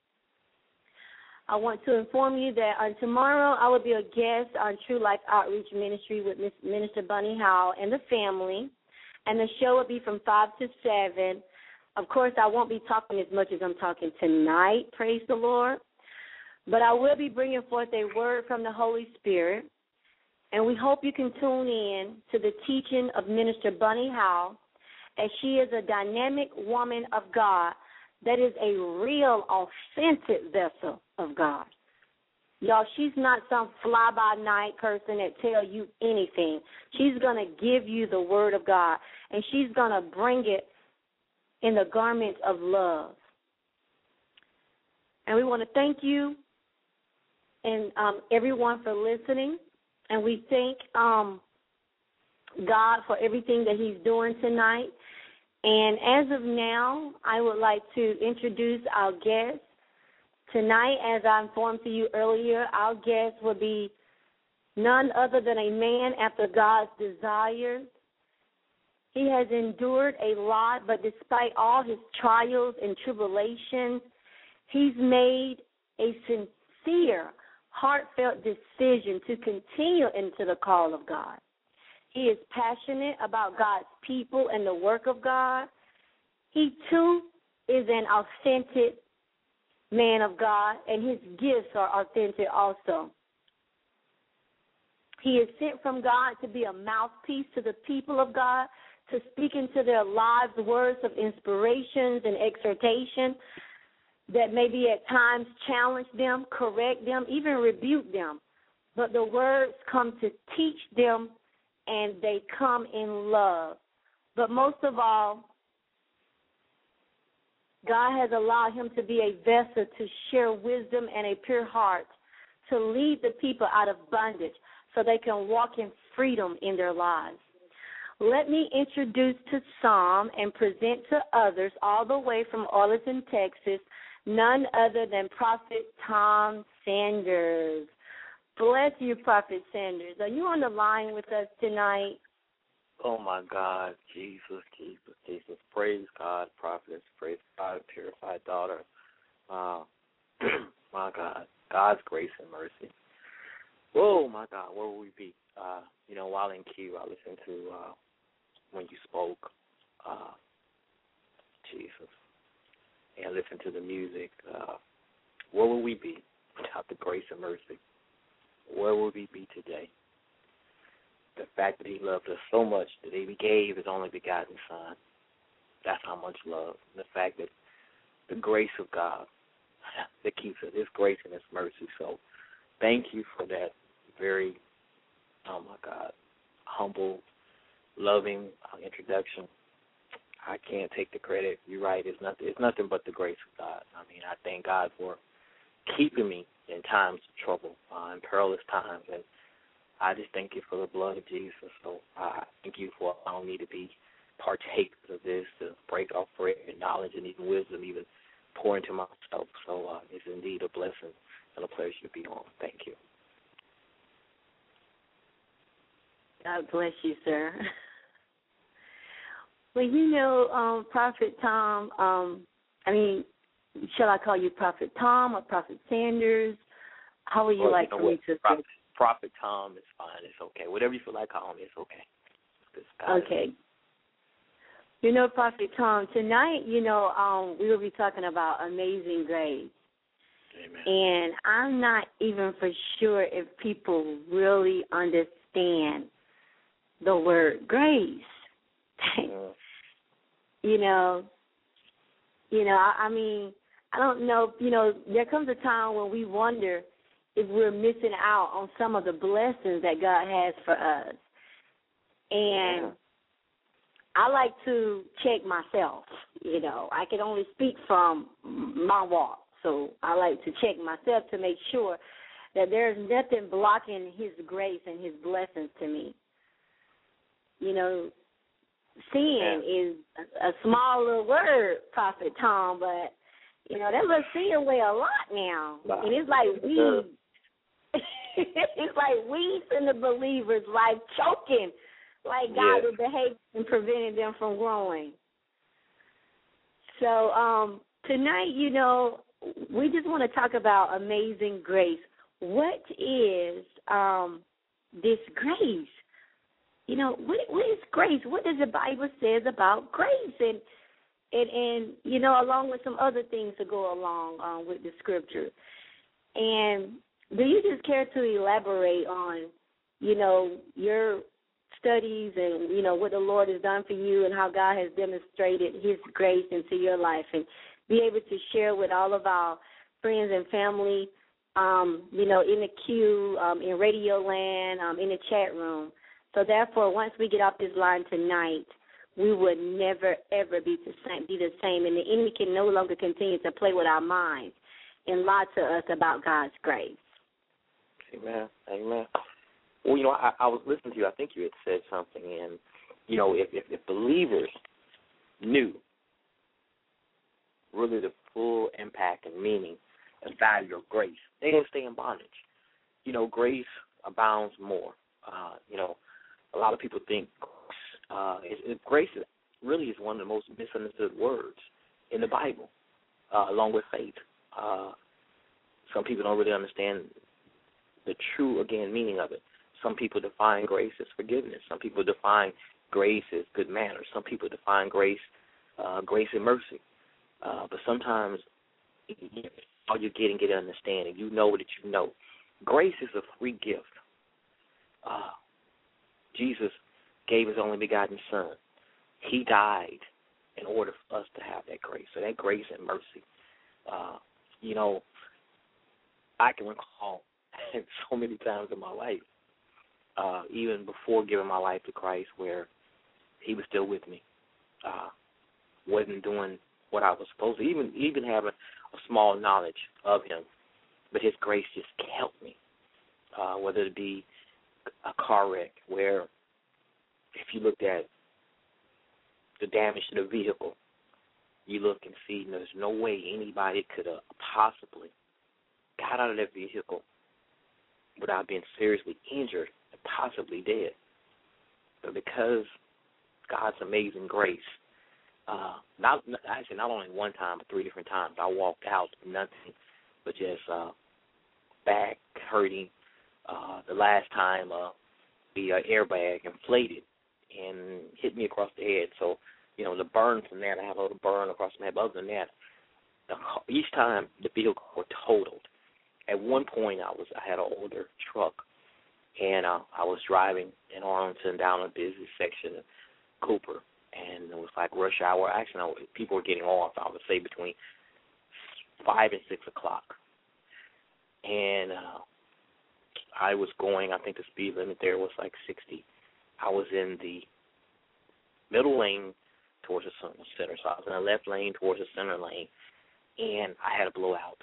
I want to inform you that on tomorrow I will be a guest on True Life Outreach Ministry with Miss Minister Bunny Howell and the family, and the show will be from five to seven. Of course, I won't be talking as much as I'm talking tonight, praise the Lord. But I will be bringing forth a word from the Holy Spirit. And we hope you can tune in to the teaching of Minister Bunny Howell, as she is a dynamic woman of God that is a real, authentic vessel of God. Y'all, she's not some fly-by-night person that tell you anything. She's going to give you the word of God, and she's going to bring it in the garments of love. And we want to thank you and um, everyone for listening, and we thank um, God for everything that he's doing tonight. And as of now, I would like to introduce our guest. Tonight, as I informed to you earlier, our guest will be none other than a man after God's desire. He has endured a lot, but despite all his trials and tribulations, he's made a sincere, heartfelt decision to continue into the call of God. He is passionate about God's people and the work of God. He, too, is an authentic man of God, and his gifts are authentic also. He is sent from God to be a mouthpiece to the people of God, to speak into their lives words of inspirations and exhortation that maybe at times challenge them, correct them, even rebuke them. But the words come to teach them, and they come in love. But most of all, God has allowed him to be a vessel to share wisdom and a pure heart, to lead the people out of bondage so they can walk in freedom in their lives. Let me introduce to some and present to others, all the way from Arlington, Texas, none other than Prophet Tom Sanders. Bless you, Prophet Sanders. Are you on the line with us tonight? Oh, my God, Jesus, Jesus, Jesus. Praise God, prophetess. Praise God, purified daughter. Uh, my God, God's grace and mercy. Whoa, my God, where will we be? Uh, you know, while in Q, I listened to uh, when you spoke, uh, Jesus, and listened to the music. Uh, where will we be without the grace and mercy? Where will we be today? The fact that he loved us so much that he gave his only begotten Son. That's how much love. And the fact that the grace of God that keeps us, his grace and his mercy. So thank you for that very, oh, my God, humble, loving uh, introduction. I can't take the credit. You're right. It's nothing, it's nothing but the grace of God. I mean, I thank God for keeping me in times of trouble, uh, in perilous times. And I just thank you for the blood of Jesus. So I uh, thank you for allowing me to be partakers of this, to break off bread and knowledge and even wisdom, even pour into myself. So uh, it's indeed a blessing and a pleasure to be on. Thank you. God bless you, sir. Well, you know, um, Prophet Tom, um, I mean, shall I call you Prophet Tom or Prophet Sanders? How would you well, like you know for me to Prophet, Prophet Tom is fine. It's okay. Whatever you feel like calling me, it's okay. It's okay. You know, Prophet Tom, tonight, you know, um, we will be talking about Amazing Grace. Amen. And I'm not even for sure if people really understand the word grace. Yeah. you know, you know, I, I mean, I don't know, you know, there comes a time when we wonder if we're missing out on some of the blessings that God has for us. And Yeah. I like to check myself, you know. I can only speak from my walk. So I like to check myself to make sure that there's nothing blocking his grace and his blessings to me. You know, sin Yeah. is a, a small little word, Prophet Tom, but, you know, that little sin weigh a lot now. Wow. And it's like weeds. It's like weeds in the believer's life, choking, like God Yeah. would behave and preventing them from growing. So um, tonight, you know, we just want to talk about amazing grace. What is um, this grace? You know, what, what is grace? What does the Bible says about grace? And and, and you know, along with some other things to go along um, with the scripture. And do you just care to elaborate on, you know, your studies and, you know, what the Lord has done for you and how God has demonstrated his grace into your life, and be able to share with all of our friends and family, um, you know, in the queue, um, in Radio Land, um, in the chat room. So therefore, once we get off this line tonight, we would never, ever be the same, be the same, and the enemy can no longer continue to play with our minds and lie to us about God's grace. Amen. Amen. Well, you know, I, I was listening to you. I think you had said something, and, you know, if, if, if believers knew really the full impact and meaning and value of grace, they didn't stay in bondage. You know, grace abounds more. Uh, you know, a lot of people think uh, it, it, grace is, really is one of the most misunderstood words in the Bible, uh, along with faith. Uh, some people don't really understand the true, again, meaning of it. Some people define grace as forgiveness. Some people define grace as good manners. Some people define grace, uh, grace and mercy. Uh, but sometimes all you get and get an understanding. You know that you know. Grace is a free gift. Uh, Jesus gave his only begotten Son. He died in order for us to have that grace. So that grace and mercy. Uh, you know, I can recall so many times in my life, uh, even before giving my life to Christ, where he was still with me. Uh, wasn't doing what I was supposed to, even even having a small knowledge of him, but his grace just kept me. Uh, whether it be a car wreck where if you looked at the damage to the vehicle, you look and see there's no way anybody could have possibly got out of that vehicle without being seriously injured and possibly dead. But because God's amazing grace, uh, not actually not only one time but three different times, I walked out nothing but just uh, back hurting. Uh, the last time uh, the uh, airbag inflated and hit me across the head. So, you know, the burn from that, I had a little burn across my head. But other than that, the, each time the vehicle was totaled. At one point, I was I had an older truck, and uh, I was driving in Arlington down a busy section of Cooper, and it was like rush hour. Actually, no, people were getting off, I would say, between five and six o'clock. And uh, I was going, I think the speed limit there was like sixty. I was in the middle lane towards the center, so I was in the left lane towards the center lane, and I had a blowout.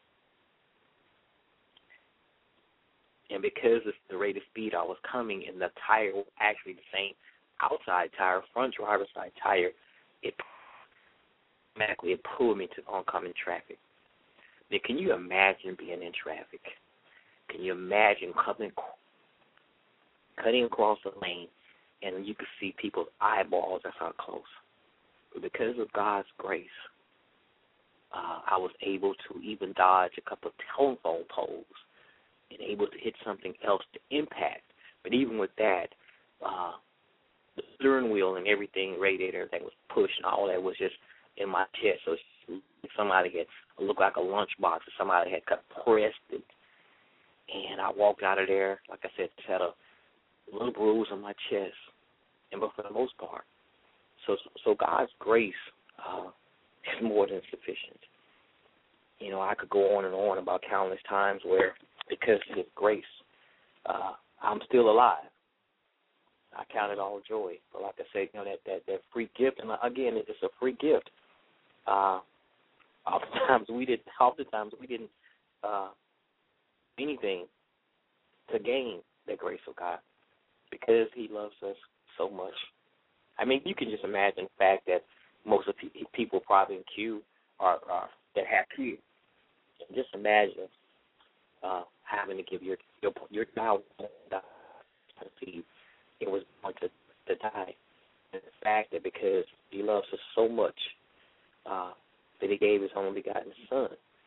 And because of the rate of speed I was coming, and the tire was actually the same outside tire, front driver's side tire, it automatically it pulled me to oncoming traffic. Now, can you imagine being in traffic? Can you imagine coming, cutting across the lane, and you could see people's eyeballs? That's how close. But because of God's grace, uh, I was able to even dodge a couple of telephone poles and able to hit something else to impact. But even with that, uh, the steering wheel and everything, radiator, everything was pushed, and all that was just in my chest. So somebody had it looked like a lunchbox, or somebody had cut pressed it. And I walked out of there, like I said, just had a little bruise on my chest, and but for the most part. So, so God's grace uh, is more than sufficient. You know, I could go on and on about countless times where, because of His grace, uh, I'm still alive. I count it all joy. But like I said, you know, that, that, that free gift, and again, it's a free gift. Uh, oftentimes we didn't. Oftentimes we didn't uh, anything to gain the grace of God because He loves us so much. I mean, you can just imagine the fact that most of the people probably in queue are, are that have kids. And just imagine uh, having to give your your your child it was going to, to die. And the fact that because He loves us so much uh, that He gave His only begotten Son.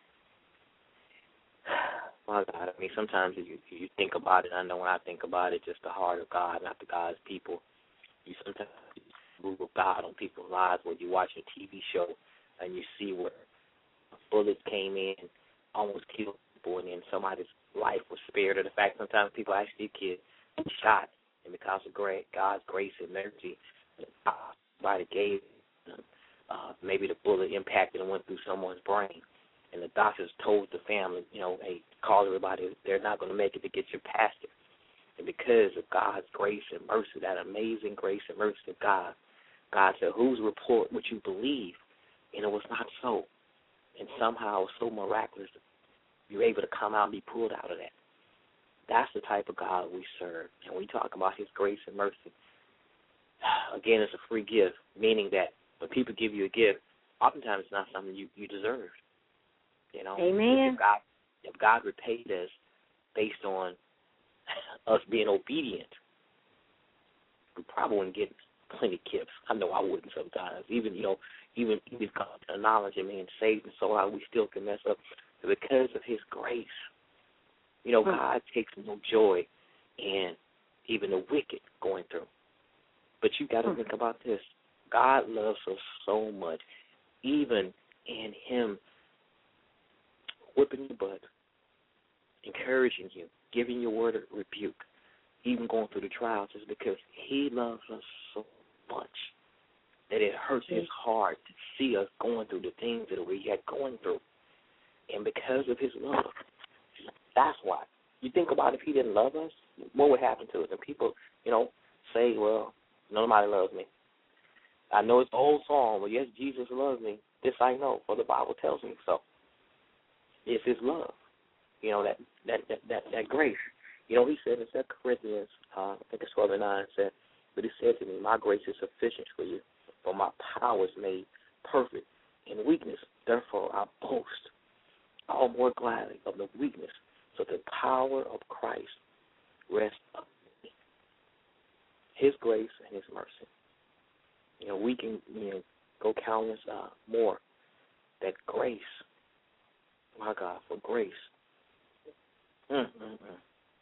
My God, I mean, sometimes you you think about it. I know when I think about it, just the heart of God, not the God's people. You sometimes move of God on people's lives, where you watch a T V show and you see where bullets came in, almost killed people, and then somebody's life was spared. Or the fact sometimes people actually get shot, and because of God's grace and mercy, somebody gave them, uh, maybe the bullet impacted and went through someone's brain, and the doctors told the family, you know, hey, call everybody, they're not going to make it to get your pastor. And because of God's grace and mercy, that amazing grace and mercy of God, God said, whose report would you believe? And it was not so. And somehow it was so miraculous, you were able to come out and be pulled out of that. That's the type of God we serve. And we talk about his grace and mercy. Again, it's a free gift, meaning that when people give you a gift, oftentimes it's not something you, you deserve. You know? Amen. If God, if God repaid us based on us being obedient, we probably wouldn't get plenty of gifts. I know I wouldn't sometimes. Even, you know, even even God to acknowledge and being saved and so on, we still can mess up. But because of his grace, you know, God takes no joy in even the wicked going through. But you got to think about this. God loves us so much, even in him whipping your butt, encouraging you, giving you a word of rebuke, even going through the trials, is because he loves us so much that it hurts his heart to see us going through the things that we are going through. And because of his love, that's why. You think about if he didn't love us, what would happen to us? And people, you know, say, well, nobody loves me. I know it's an old song, but yes, Jesus loves me. This I know, for the Bible tells me so. It's his love. You know, that that that that, that grace. You know, he said in Second Corinthians, uh, I think it's twelve and nine, said, but he said to me, my grace is sufficient for you, for my power is made perfect in weakness. Therefore, I boast all more gladly of the weakness, so the power of Christ rests upon me. His grace and his mercy. You know, we can, you know, go countless uh, more. That grace, my God, for grace. Mm-mm-mm.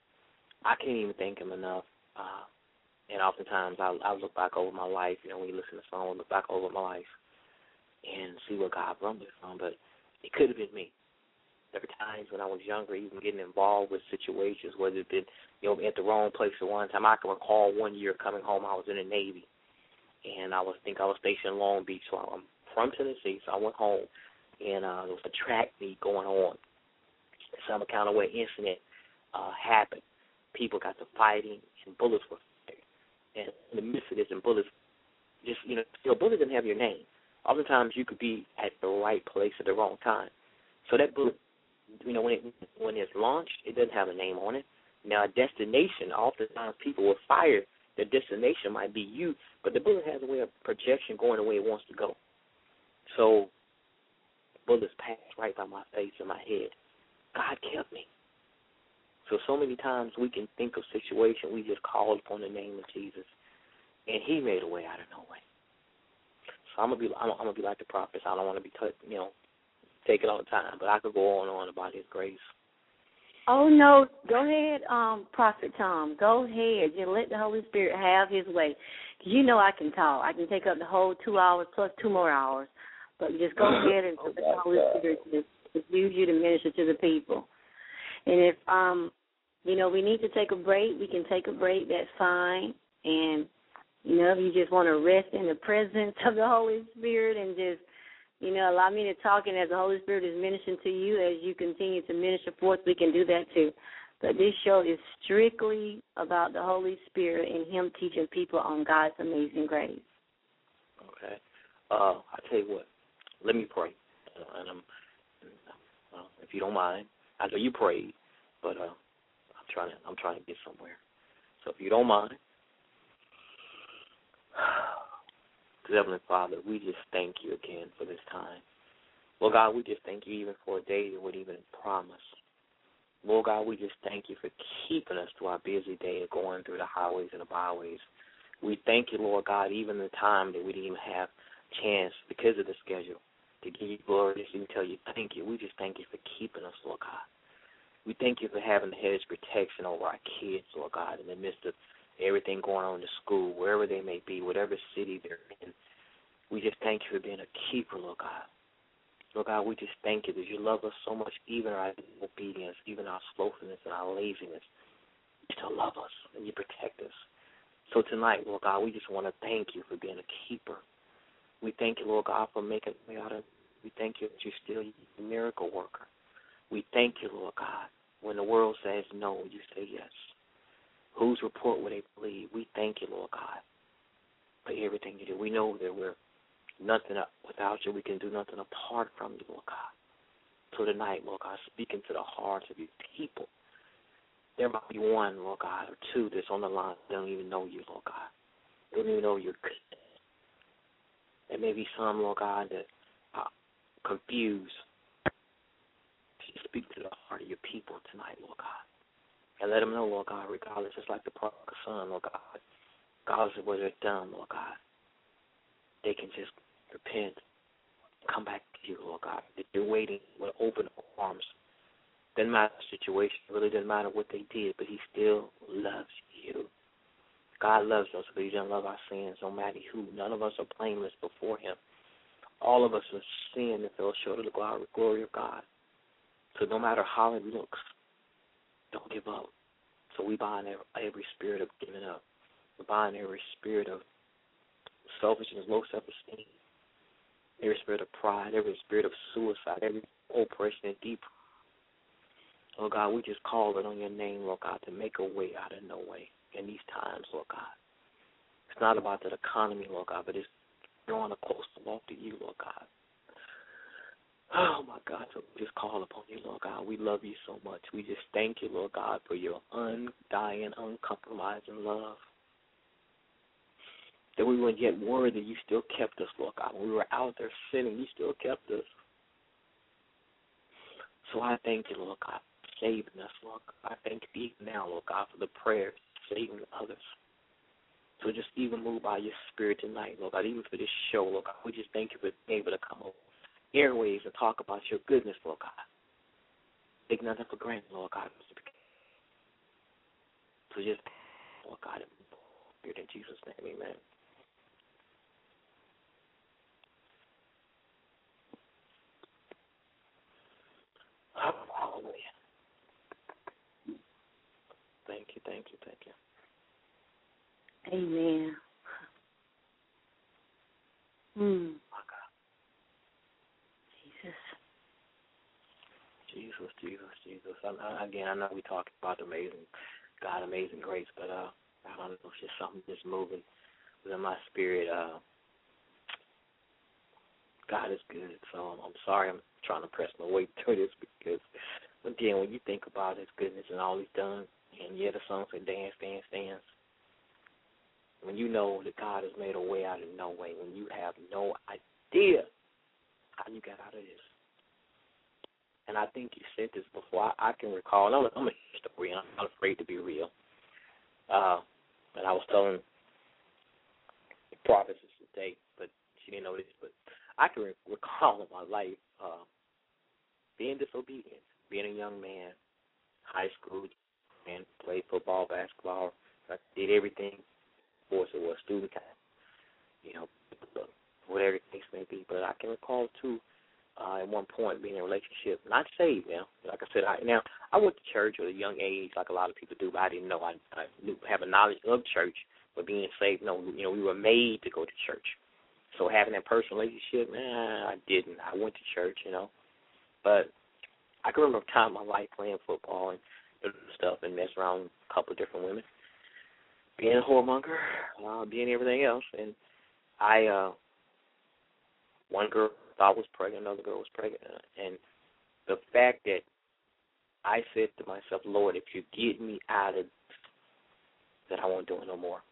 I can't even thank him enough. Uh, and oftentimes I, I look back over my life, you know, when you listen to songs, look back over my life and see where God brought me from. But it could have been me. There were times when I was younger, even getting involved with situations, whether it been, you know, at the wrong place at one time. I can recall one year coming home, I was in the Navy, and I was think I was stationed in Long Beach. So I'm from Tennessee, so I went home, and uh, there was a track meet going on. Some kind of way incident uh, happened. People got to fighting, and bullets were fired. And in the midst of this, and bullets just, you know, you know, bullets didn't have your name. Oftentimes you could be at the right place at the wrong time. So that bullet, you know, when it when it's launched, it doesn't have a name on it. Now, a destination, oftentimes people will fire. The destination might be you, but the bullet has a way of projection going the way it wants to go. So bullets passed right by my face and my head. God kept me. So, so many times we can think of situations, we just call upon the name of Jesus, and he made a way out of no way. So I'm gonna be, I'm, I'm gonna be like the prophets. I don't want to be, t- you know, taking all the time, but I could go on and on about his grace. Oh no, go ahead, um, Prophet Tom. Go ahead, just let the Holy Spirit have his way. Cause you know I can talk. I can take up the whole two hours plus two more hours. But just go ahead and let the Holy Spirit just, just use you to minister to the people. And if um, you know, we need to take a break, we can take a break. That's fine. And you know, if you just want to rest in the presence of the Holy Spirit and just, you know, allow me to talk, and as the Holy Spirit is ministering to you, as you continue to minister forth, we can do that too. But this show is strictly about the Holy Spirit and him teaching people on God's amazing grace. Okay. Uh, I tell you what, let me pray. Uh, and I'm, uh, if you don't mind, I know you prayed, but uh, I'm trying to, I'm trying to get somewhere. So if you don't mind, Heavenly Father, we just thank you again for this time. Lord God, we just thank you even for a day that would even promise. Lord God, we just thank you for keeping us through our busy day of going through the highways and the byways. We thank you, Lord God, even the time that we didn't even have chance because of the schedule to give you glory, just even tell you thank you. We just thank you for keeping us, Lord God. We thank you for having the hedge protection over our kids, Lord God, in the midst of everything going on in the school, wherever they may be, whatever city they're in. We just thank you for being a keeper, Lord God. Lord God, we just thank you that you love us so much, even our disobedience, even our slothfulness and our laziness. You still love us and you protect us. So tonight, Lord God, we just want to thank you for being a keeper. We thank you, Lord God, for making me out of. We thank you that you're still a miracle worker. We thank you, Lord God. When the world says no, you say yes. Whose report will they believe? We thank you, Lord God, for everything you do. We know that we're nothing without you. We can do nothing apart from you, Lord God. So tonight, Lord God, speaking to the hearts of your people, there might be one, Lord God, or two that's on the line that don't even know you, Lord God. They don't even know your goodness. There may be some, Lord God, that are confused. Speak to the heart of your people tonight, Lord God. And let them know, Lord God, regardless, just like the prodigal son, Lord God, regardless of what they've done, Lord God, they can just repent, come back to you, Lord God. That you're waiting with open arms. Doesn't matter the situation. It really doesn't matter what they did, but he still loves you. God loves us, but he doesn't love our sins, no matter who. None of us are blameless before him. All of us are sin and fell short of the glory of God. So no matter how it looks, don't give up. So we bind every spirit of giving up. We bind every spirit of selfishness, low self-esteem, every spirit of pride, every spirit of suicide, every oppression and deep. Lord God, we just call it on your name, Lord God, to make a way out of no way in these times, Lord God. It's not about the economy, Lord God, but it's drawing a closer walk to you, Lord God. Oh, my God, so we just call upon you, Lord God. We love you so much. We just thank you, Lord God, for your undying, uncompromising love. That we weren't yet worthy, you still kept us, Lord God. When we were out there sinning, you still kept us. So I thank you, Lord God, for saving us, Lord God. I thank you even now, Lord God, for the prayers, saving others. So just even move by your spirit tonight, Lord God, even for this show, Lord God. We just thank you for being able to come over airways and talk about your goodness, Lord God. Take nothing for granted, Lord God. So just, Lord God, in Jesus' name, amen. Hallelujah. Thank you, thank you, thank you. Amen. Hmm. Jesus, Jesus, Jesus. I, I, again, I know we talked about amazing God, amazing grace, but uh, I don't know, it's just something just moving within my spirit. Uh, God is good, so I'm, I'm sorry I'm trying to press my way through this because, again, when you think about his goodness and all he's done, and yeah, the song said dance, dance, dance, when you know that God has made a way out of no way, when you have no idea how you got out of this. And I think you said this before. I, I can recall, and I'm, I'm a historian. I'm not afraid to be real. Uh, and I was telling the prophetess today, but she didn't know this, but I can re- recall in my life uh, being disobedient, being a young man, high school, and played football, basketball. I did everything, of course, it was student time, you know, whatever the case may be. But I can recall, too, Uh, at one point, being in a relationship, not saved now. Like I said, I, now I went to church at a young age, like a lot of people do, but I didn't know. I, I knew, have a knowledge of church, but being saved, no, you know, we were made to go to church. So having that personal relationship, nah, I didn't. I went to church, you know, but I can remember a time in my life playing football and stuff and messing around with a couple of different women, being a whoremonger, uh, being everything else, and I, uh, one girl I was pregnant, another girl was pregnant, and the fact that I said to myself, Lord, if you get me out of this, that I won't do it no more.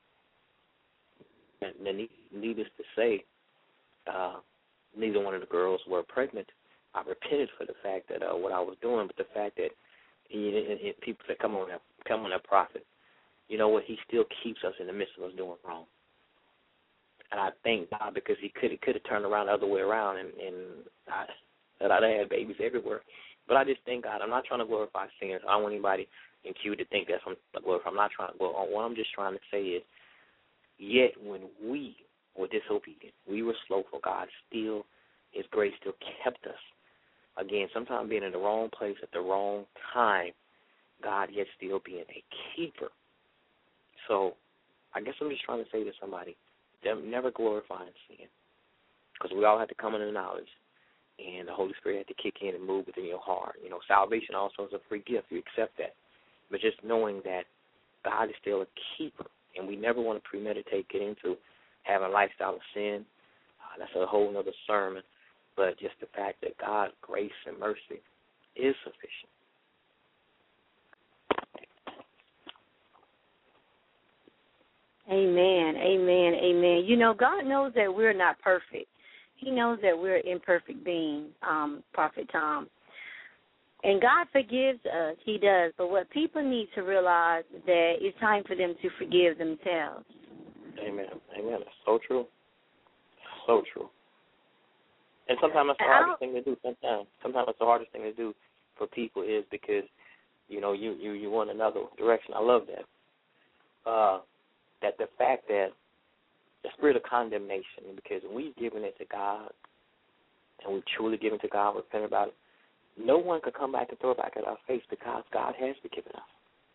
And then, needless to say, uh, neither one of the girls were pregnant. I repented for the fact that uh, what I was doing, but the fact that he, and, and people that come on that come on that prophet, you know what? He still keeps us in the midst of us doing wrong. And I thank God because he could he could have turned around the other way around and, and I, that I'd have had babies everywhere. But I just thank God. I'm not trying to glorify sinners. I don't want anybody and Q to think that I'm, well, if I'm not trying, well, what I'm just trying to say is, yet when we were disobedient, we were slowful, God still, His grace still kept us. Again, sometimes being in the wrong place at the wrong time, God yet still being a keeper. So I guess I'm just trying to say to somebody, never glorifying sin, because we all have to come into knowledge, and the Holy Spirit had to kick in and move within your heart. You know, salvation also is a free gift. You accept that. But just knowing that God is still a keeper, and we never want to premeditate getting into having a lifestyle of sin. Uh, that's a whole other sermon. But just the fact that God's grace and mercy is sufficient. Amen, amen, amen. You know, God knows that we're not perfect. He knows that we're imperfect beings, um, Prophet Tom. And God forgives us. He does. But what people need to realize is that it's time for them to forgive themselves. Amen, amen. That's so true. So true. And sometimes it's the hardest thing to do. Sometimes, sometimes it's the hardest thing to do for people is because, you know, you, you, you want another direction. I love that. Uh, that the fact that the spirit of condemnation, because when we've given it to God and we've truly given it to God, repent about it, no one could come back and throw it back at our face because God has forgiven us.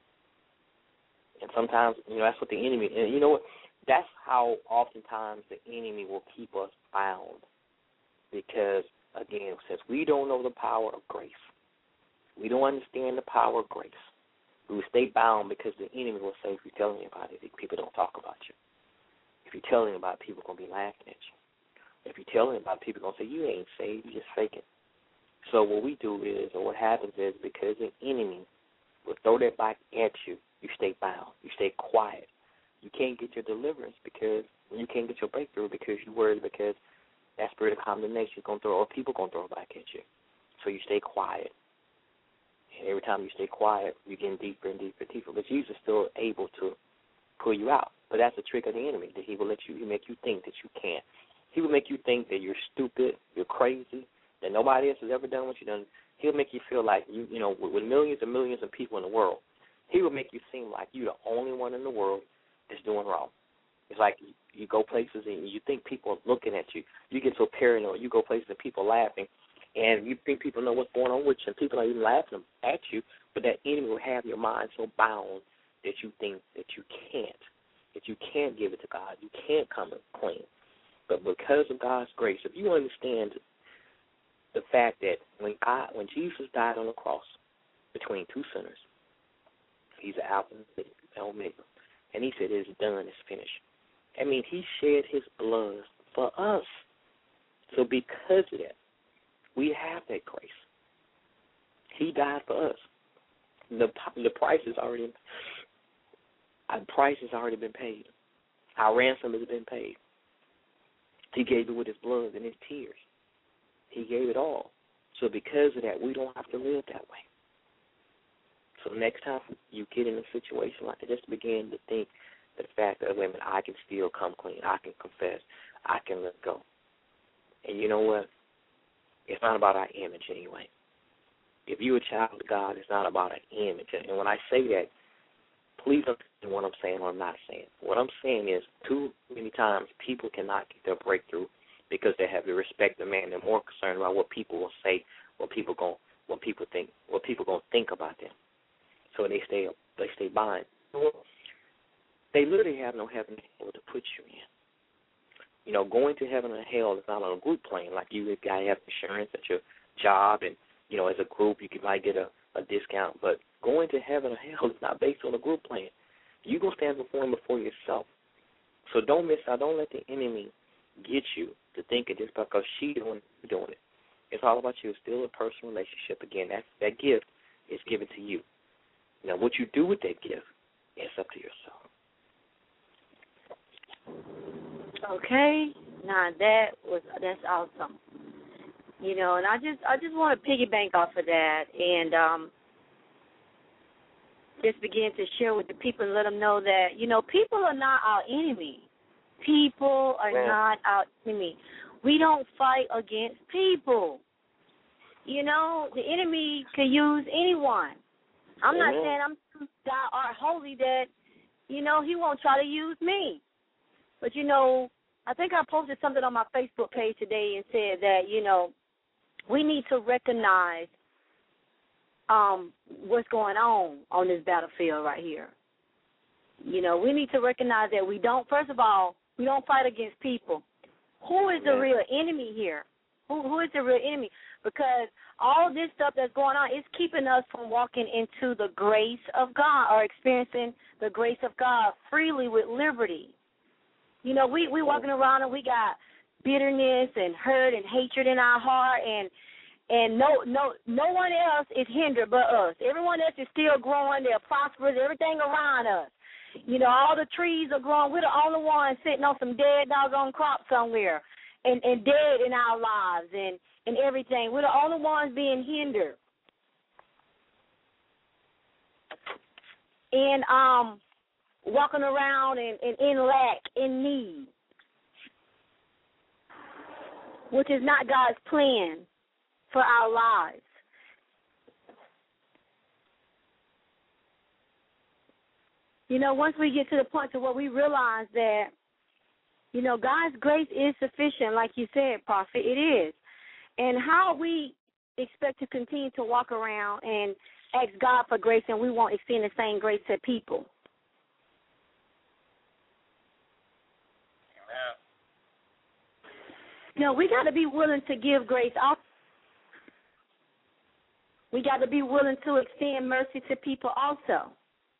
And sometimes, you know, that's what the enemy, and you know what, that's how oftentimes the enemy will keep us bound. Because, again, since we don't know the power of grace, we don't understand the power of grace, we will stay bound because the enemy will say, if you tell anybody, people don't talk about you. If you tell anybody, people are going to be laughing at you. If you tell anybody, people are going to say, you ain't saved, you just faking. So what we do is, or what happens is, because the enemy will throw that back at you, you stay bound, you stay quiet. You can't get your deliverance because, you can't get your breakthrough because you're worried because that spirit of condemnation is going to throw, or people going to throw back at you. So you stay quiet. And every time you stay quiet, you're getting deeper and deeper and deeper. But Jesus is still able to pull you out. But that's a trick of the enemy, that he will let you, he make you think that you can't. He will make you think that you're stupid, you're crazy, that nobody else has ever done what you've done. He'll make you feel like, you you know, with, with millions and millions of people in the world, he will make you seem like you're the only one in the world that's doing wrong. It's like you, you go places and you think people are looking at you. You get so paranoid. You go places and people are laughing, and you think people know what's going on with you, and people are even laughing at you, but that enemy will have your mind so bound that you think that you can't, that you can't give it to God. You can't come clean. But because of God's grace, if you understand the fact that when God, when Jesus died on the cross between two sinners, he's an Alpha and Omega, and he said, it is done, it's finished. I mean, he shed his blood for us. So because of that, we have that grace. He died for us. The the price is already our price has already been paid. Our ransom has been paid. He gave it with his blood and his tears. He gave it all. So because of that, we don't have to live that way. So next time you get in a situation like that, just begin to think the fact that, wait a minute, I can still come clean. I can confess. I can let go. And you know what? It's not about our image anyway. If you're a child of God, it's not about an image. And when I say that, please understand what I'm saying or I'm not saying. What I'm saying is too many times people cannot get their breakthrough because they have the respect of man. They're more concerned about what people will say, what people going, what people think, what people going to think about them. So they stay they stay blind. They literally have no heaven and hell to put you in. You know, going to heaven and hell is not on a group plane. Like you got to have insurance at your job, and you know, as a group, you can might get a, a discount. But going to heaven or hell is not based on a group plan. You're going to stand before him before yourself. So don't miss out. Don't let the enemy get you to think it just because she doing it, doing it. It's all about you. It's still a personal relationship. Again, that, that gift is given to you. Now, what you do with that gift, it's up to yourself. Okay. Now, that was that's awesome. You know, and I just I just want to piggyback off of that and um, just begin to share with the people and let them know that, you know, people are not our enemy. People are Man. not our enemy. We don't fight against people. You know, the enemy can use anyone. I'm Amen. not saying I'm thou art holy, that, you know, he won't try to use me. But, you know, I think I posted something on my Facebook page today and said that, you know, we need to recognize um, what's going on on this battlefield right here. You know, we need to recognize that we don't, first of all, we don't fight against people. Who is the real enemy here? Who Who is the real enemy? Because all this stuff that's going on is keeping us from walking into the grace of God or experiencing the grace of God freely with liberty. You know, we we walking around and we got bitterness and hurt and hatred in our heart, and and no no no one else is hindered but us. Everyone else is still growing. They're prosperous. Everything around us. You know, all the trees are growing. We're the only ones sitting on some dead doggone crop somewhere and, and dead in our lives and, and everything. We're the only ones being hindered. And um, walking around and, and in lack, in need, which is not God's plan for our lives. You know, once we get to the point to where we realize that, you know, God's grace is sufficient, like you said, Prophet, it is. And how we expect to continue to walk around and ask God for grace and we won't extend the same grace to people. Amen. You know, we got to be willing to give grace. We got to be willing to extend mercy to people also.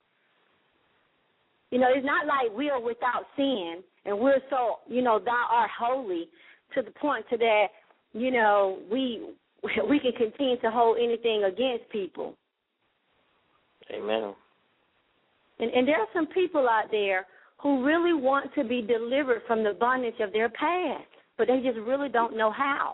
You know, it's not like we are without sin and we're so, you know, thou art holy to the point to that, you know, we we can continue to hold anything against people. Amen. And, and there are some people out there who really want to be delivered from the bondage of their past, but they just really don't know how.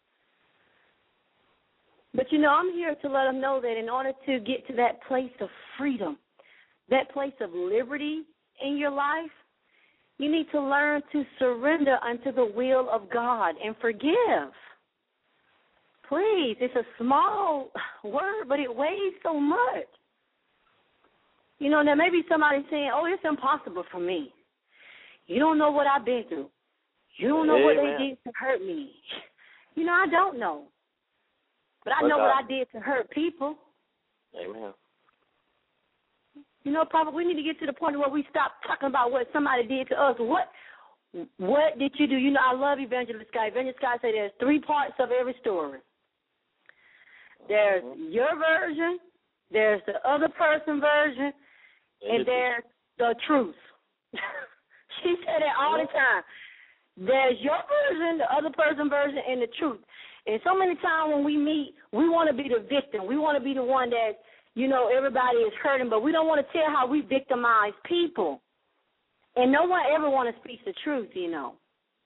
But, you know, I'm here to let them know that in order to get to that place of freedom, that place of liberty in your life, you need to learn to surrender unto the will of God and forgive. Please, it's a small word, but it weighs so much. You know, there may be somebody saying, oh, it's impossible for me. You don't know what I've been through. You don't know Amen. what they did to hurt me. You know, I don't know. But I But know God. what I did to hurt people. Amen. You know, Prophet, we need to get to the point where we stop talking about what somebody did to us. What what did you do? You know, I love Evangelist Scott. Evangelist Scott said there's three parts of every story. There's mm-hmm. your version, there's the other person version, and, and there's the truth. She said that all the time. There's your version, the other person version, and the truth. And so many times when we meet, we want to be the victim. We want to be the one that, you know, everybody is hurting, but we don't want to tell how we victimize people. And no one ever want to speak the truth, you know.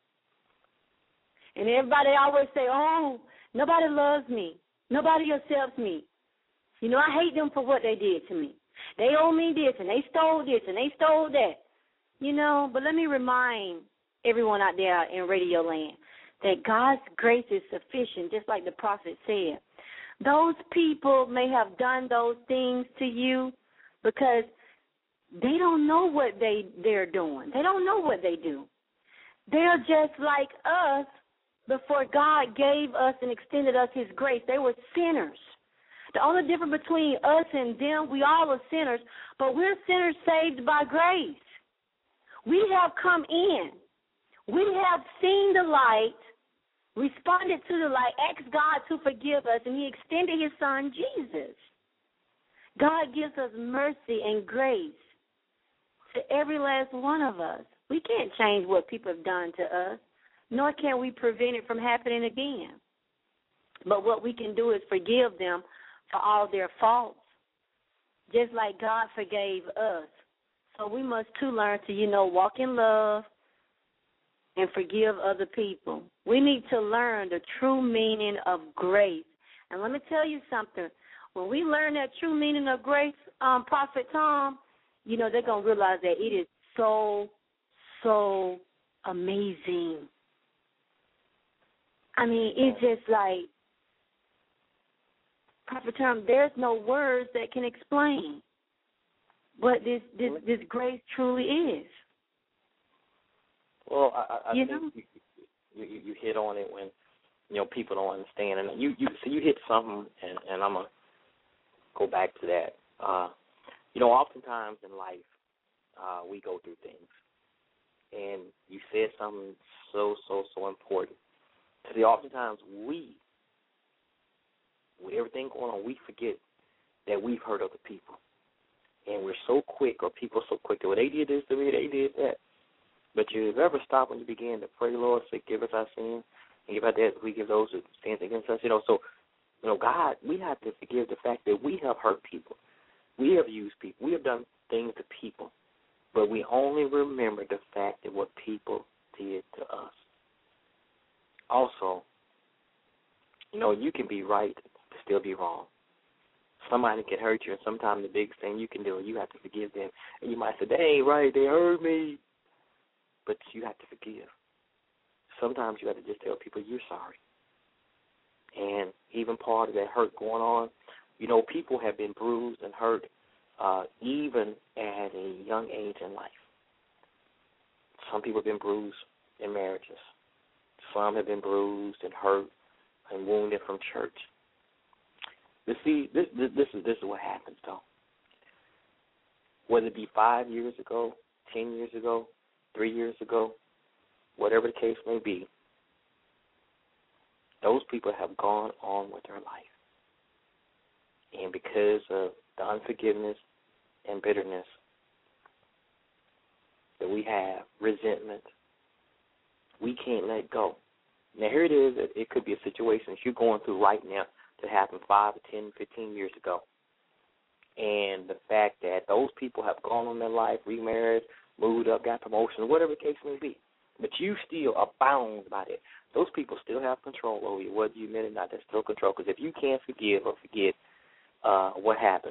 And everybody always say, oh, nobody loves me. Nobody accepts me. You know, I hate them for what they did to me. They owe me this, and they stole this, and they stole that. You know, but let me remind everyone out there in Radio Land that God's grace is sufficient, just like the prophet said. Those people may have done those things to you because they don't know what they, they're doing. They don't know what they do. They're just like us before God gave us and extended us his grace. They were sinners. The only difference between us and them, we all are sinners, but we're sinners saved by grace. We have come in. We have seen the light, responded to the light, asked God to forgive us, and he extended his son, Jesus. God gives us mercy and grace to every last one of us. We can't change what people have done to us, nor can we prevent it from happening again. But what we can do is forgive them for all their faults, just like God forgave us. So we must, too, learn to, you know, walk in love and forgive other people. We need to learn the true meaning of grace. And let me tell you something. When we learn that true meaning of grace, um, Prophet Tom, you know, they're going to realize that it is so, so amazing. I mean, it's just like, Prophet Tom, there's no words that can explain. what this this, this grace truly is. Well, I, I you think know? you, you you hit on it when you know people don't understand, and you you so you hit something, and, and I'm gonna go back to that. Uh, you know, oftentimes in life, uh, we go through things, and you said something so so so important. See, oftentimes we, with everything going on, we forget that we've hurt other people, and we're so quick, or people are so quick that well, they did this to me, they did that. But you've ever stopped when you begin to pray, Lord, forgive us our sins, and give us that we give those who stand against us. You know, so, you know, God, we have to forgive the fact that we have hurt people. We have used people. We have done things to people. But we only remember the fact that what people did to us. Also, you know, you can be right but still be wrong. Somebody can hurt you, and sometimes the biggest thing you can do is you have to forgive them. And you might say, they ain't right, they hurt me. But you have to forgive. Sometimes you have to just tell people you're sorry. And even part of that hurt going on, you know, people have been bruised and hurt uh, even at a young age in life. Some people have been bruised in marriages. Some have been bruised and hurt and wounded from church. But see, this, this, this, is, this is what happens, though. Whether it be five years ago, ten years ago, three years ago, whatever the case may be, those people have gone on with their life. And because of the unforgiveness and bitterness that we have, resentment, we can't let go. Now, here it is. It could be a situation that you're going through right now that happened five, ten, fifteen years ago. And the fact that those people have gone on their life, remarried, moved up, got promotion, whatever the case may be. But you still are bound by it. Those people still have control over you, whether you admit it or not. There's still control. Because if you can't forgive or forget uh, what happened,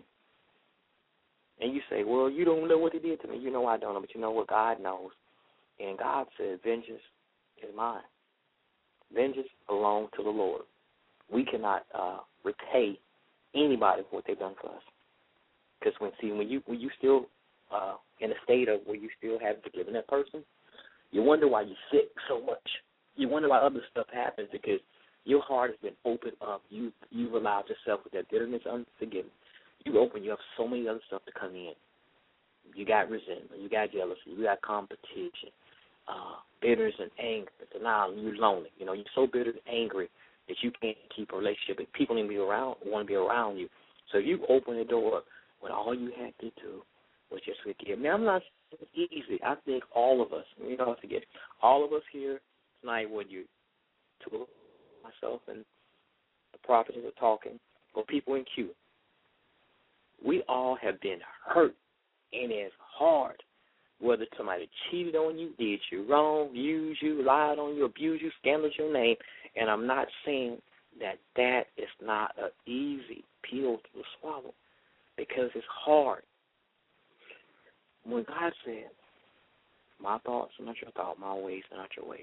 and you say, well, you don't know what they did to me. You know I don't know, but you know what? God knows. And God said, vengeance is mine. Vengeance belongs to the Lord. We cannot uh, repay anybody for what they've done for us. Because when see when you when you still uh, in a state of where you still haven't forgiven that person, you wonder why you're sick so much. You wonder why other stuff happens because your heart has been opened up. You you've allowed yourself with that bitterness, unforgiveness. You open you up so many other stuff to come in. You got resentment, you got jealousy, you got competition, uh, bitterness and anger, denial, and you're lonely. You know, you're so bitter and angry that you can't keep a relationship. And people need to be around, want to be around you. So you open the door when all you had to do was just forgive. Now, I'm not saying it's easy. I think all of us, you know, forget all of us here tonight, when you, two, myself and the prophets are talking, or people in queue, we all have been hurt, and it's hard. Whether somebody cheated on you, did you wrong, used you, lied on you, abused you, scandaled your name, and I'm not saying that that is not an easy pill to swallow because it's hard. When God said, my thoughts are not your thoughts, my ways are not your ways.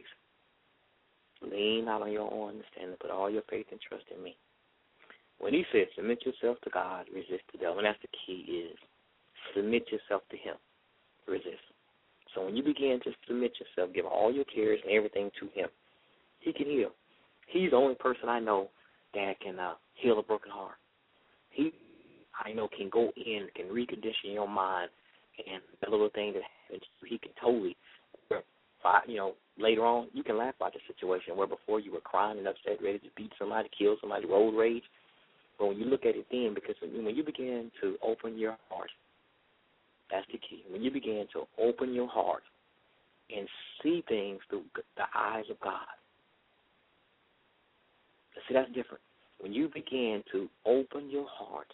Lean not on your own understanding, put all your faith and trust in me. When he said, submit yourself to God, resist the devil, and that's the key is submit yourself to him, resist. So when you begin to submit yourself, give all your cares and everything to him, he can heal. He's the only person I know that can uh, heal a broken heart. He, I know, can go in, can recondition your mind, and the little thing that happens, he can totally, you know, later on, you can laugh about the situation where before you were crying and upset, ready to beat somebody, kill somebody, road rage. But when you look at it then, because when you begin to open your heart, that's the key. When you begin to open your heart and see things through the eyes of God, see, that's different. When you begin to open your heart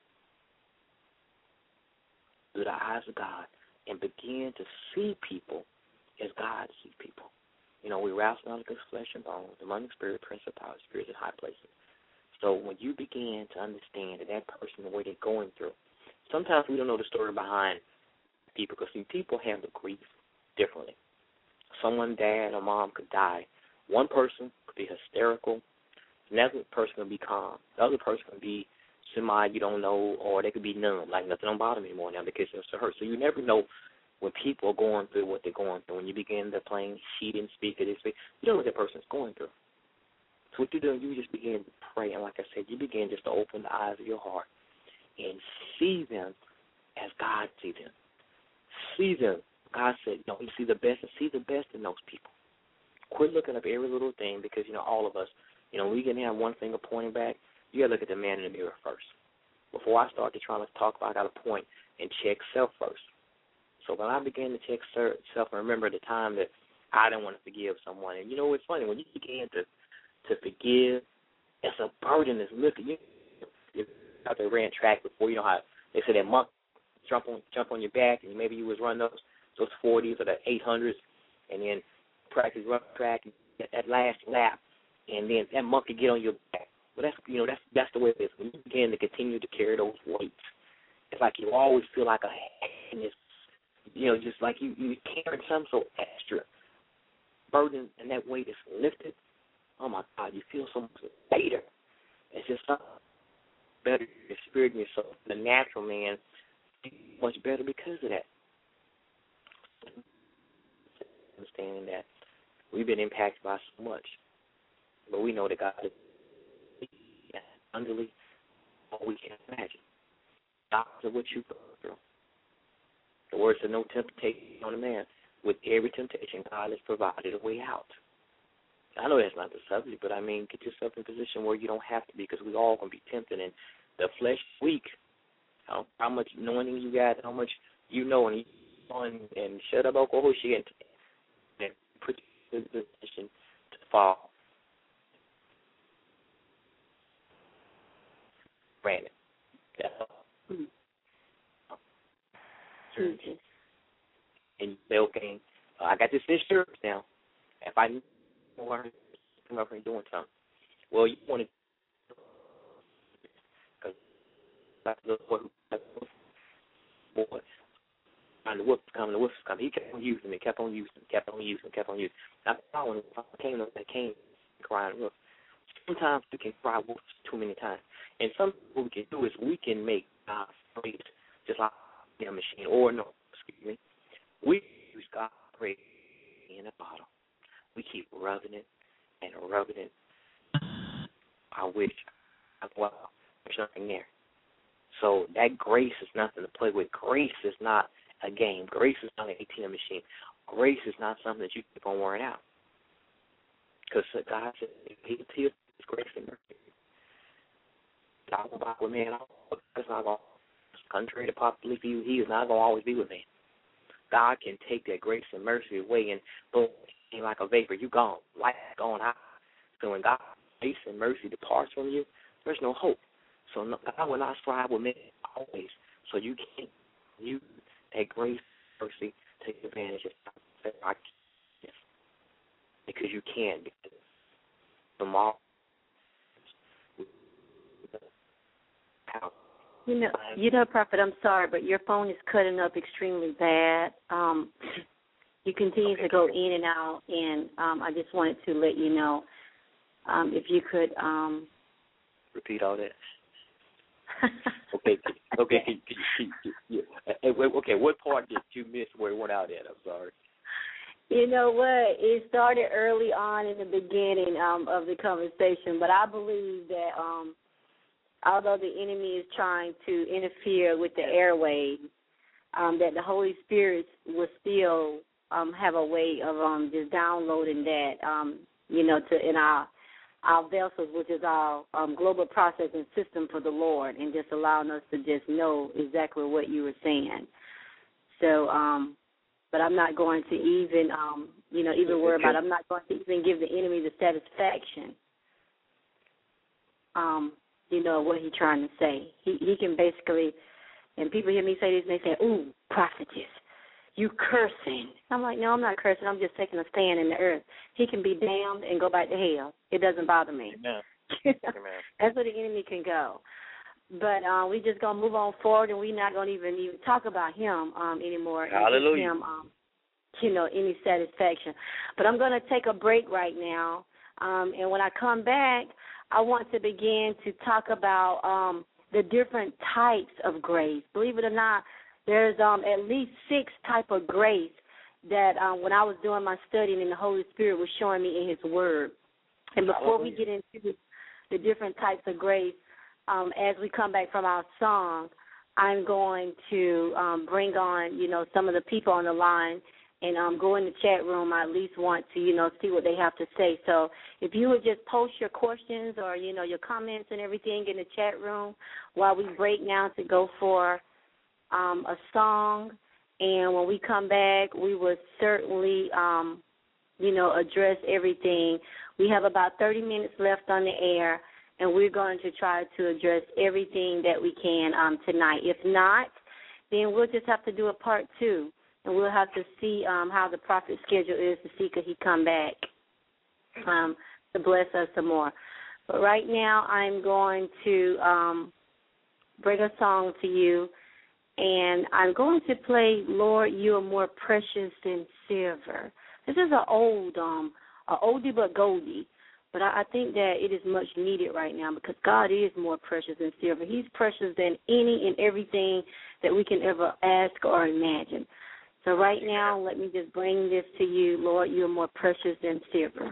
through the eyes of God and begin to see people as God sees people. You know, we wrestle not against flesh and bones, among the spirit, principalities, spirits in high places. So when you begin to understand that that person, the way they're going through, sometimes we don't know the story behind people because, see, people handle grief differently. Someone, dad or mom, could die. One person could be hysterical. Another person could be calm. The other person could be somebody you don't know, or they could be numb, like nothing don't bother me anymore now because it's hurt. So you never know when people are going through what they're going through. When you begin to play, she didn't speak, or they speak, you know what that person's going through. So what you do, you just begin to pray, and like I said, you begin just to open the eyes of your heart and see them as God sees them. See them. God said, you know, you see the best, and see the best in those people. Quit looking up every little thing because, you know, all of us, you know, we can have one finger pointing back. You got to look at the man in the mirror first. Before I start to try to talk about, I got to point and check self first. So when I began to check self and remember the time that I didn't want to forgive someone, and you know, it's funny, when you begin to, to forgive, it's a burden that's lifted. You you out there ran track before, you know how they say that monk jump on jump on your back, and maybe you was running those those forties or the eight hundreds, and then practice run track and get that last lap, and then that monkey get on your back. Well, that's you know that's that's the way it is. When you begin to continue to carry those weights, it's like you always feel like a heaviness, you know, just like you you carrying something so extra burden, and that weight is lifted. Oh my God, you feel so much lighter. It's just something better. Your spirit and your soul. The natural man feels much better because of that. Understanding that we've been impacted by so much, but we know that God is underly all we can imagine. God is what you go through. The word said, "No temptation on a man." With every temptation, God has provided a way out. I know that's not the subject, but I mean, get yourself in a position where you don't have to be, because we all going to be tempted, and the flesh is weak. How, how much knowing you got, how much you know, and you and, and shut up, oh, she and, and put you in a position to fall. Brandon. Yeah. Mm-hmm. And you say, okay, uh, I got this insurance now. If I learn come up and doing something, well, you want to, because that's the boy who, boy, and the whoop coming, the whoop coming. He kept on using me, kept on using me, kept on using me, kept on using me. I when I came, I came crying wolf. Sometimes we can cry wolf too many times, and some what we can do is we can make God praise just like a machine, or no, excuse me. We use God praise in a bottle. We keep rubbing it and rubbing it. I wish, well, there's nothing there. So that grace is nothing to play with. Grace is not a game. Grace is not an A T M machine. Grace is not something that you keep on wearing out. Because God said, He is grace and mercy. I will buy with man. That's not going to, contrary to popular view, He is not going to always be with me. God can take that grace and mercy away and boom, like a vapor. You gone. Life gone out. So when God's grace and mercy departs from you, there's no hope. So no, God will not strive with men always. So you can't use that grace and mercy take advantage of God. Because you can. Because tomorrow, You know, you know, Prophet, I'm sorry, but your phone is cutting up extremely bad. Um, you continue okay. to go in and out, and um, I just wanted to let you know um, if you could um, repeat all that. okay, okay, okay. What part did you miss where it went out at? I'm sorry. You know what? It started early on in the beginning um, of the conversation, but I believe that um, although the enemy is trying to interfere with the airwaves, um, that the Holy Spirit will still um, have a way of um, just downloading that, um, you know, to in our our vessels, which is our um, global processing system for the Lord, and just allowing us to just know exactly what you were saying. So, um, but I'm not going to even, um, you know, even worry about it. I'm not going to even give the enemy the satisfaction, um, you know, what he's trying to say. He he can basically, and people hear me say this, and they say, ooh, prophetess, you cursing. I'm like, no, I'm not cursing. I'm just taking a stand in the earth. He can be damned and go back to hell. It doesn't bother me. Amen. Amen. That's where the enemy can go. But uh, we just going to move on forward, and we're not going to even even talk about him um, anymore. Hallelujah. And give him, um, you know, any satisfaction. But I'm going to take a break right now, um, and when I come back, I want to begin to talk about um, the different types of grace. Believe it or not, there's um, at least six type of grace that um, when I was doing my studying and the Holy Spirit was showing me in His Word. And before we get into the different types of grace, um, as we come back from our song, I'm going to um, bring on, you know, some of the people on the line and um, go in the chat room. I at least want to, you know, see what they have to say. So if you would just post your questions or, you know, your comments and everything in the chat room while we break now to go for um, a song. And when we come back, we will certainly, um, you know, address everything. We have about thirty minutes left on the air, and we're going to try to address everything that we can um, tonight. If not, then we'll just have to do a part two, and we'll have to see um, how the prophet's schedule is to see could he come back um, to bless us some more. But right now I'm going to um, bring a song to you, and I'm going to play Lord, You Are More Precious Than Silver. This is an old, um, a oldie but goldie. But I think that it is much needed right now because God is more precious than silver. He's precious than any and everything that we can ever ask or imagine. So right now, let me just bring this to you. Lord, you are more precious than silver.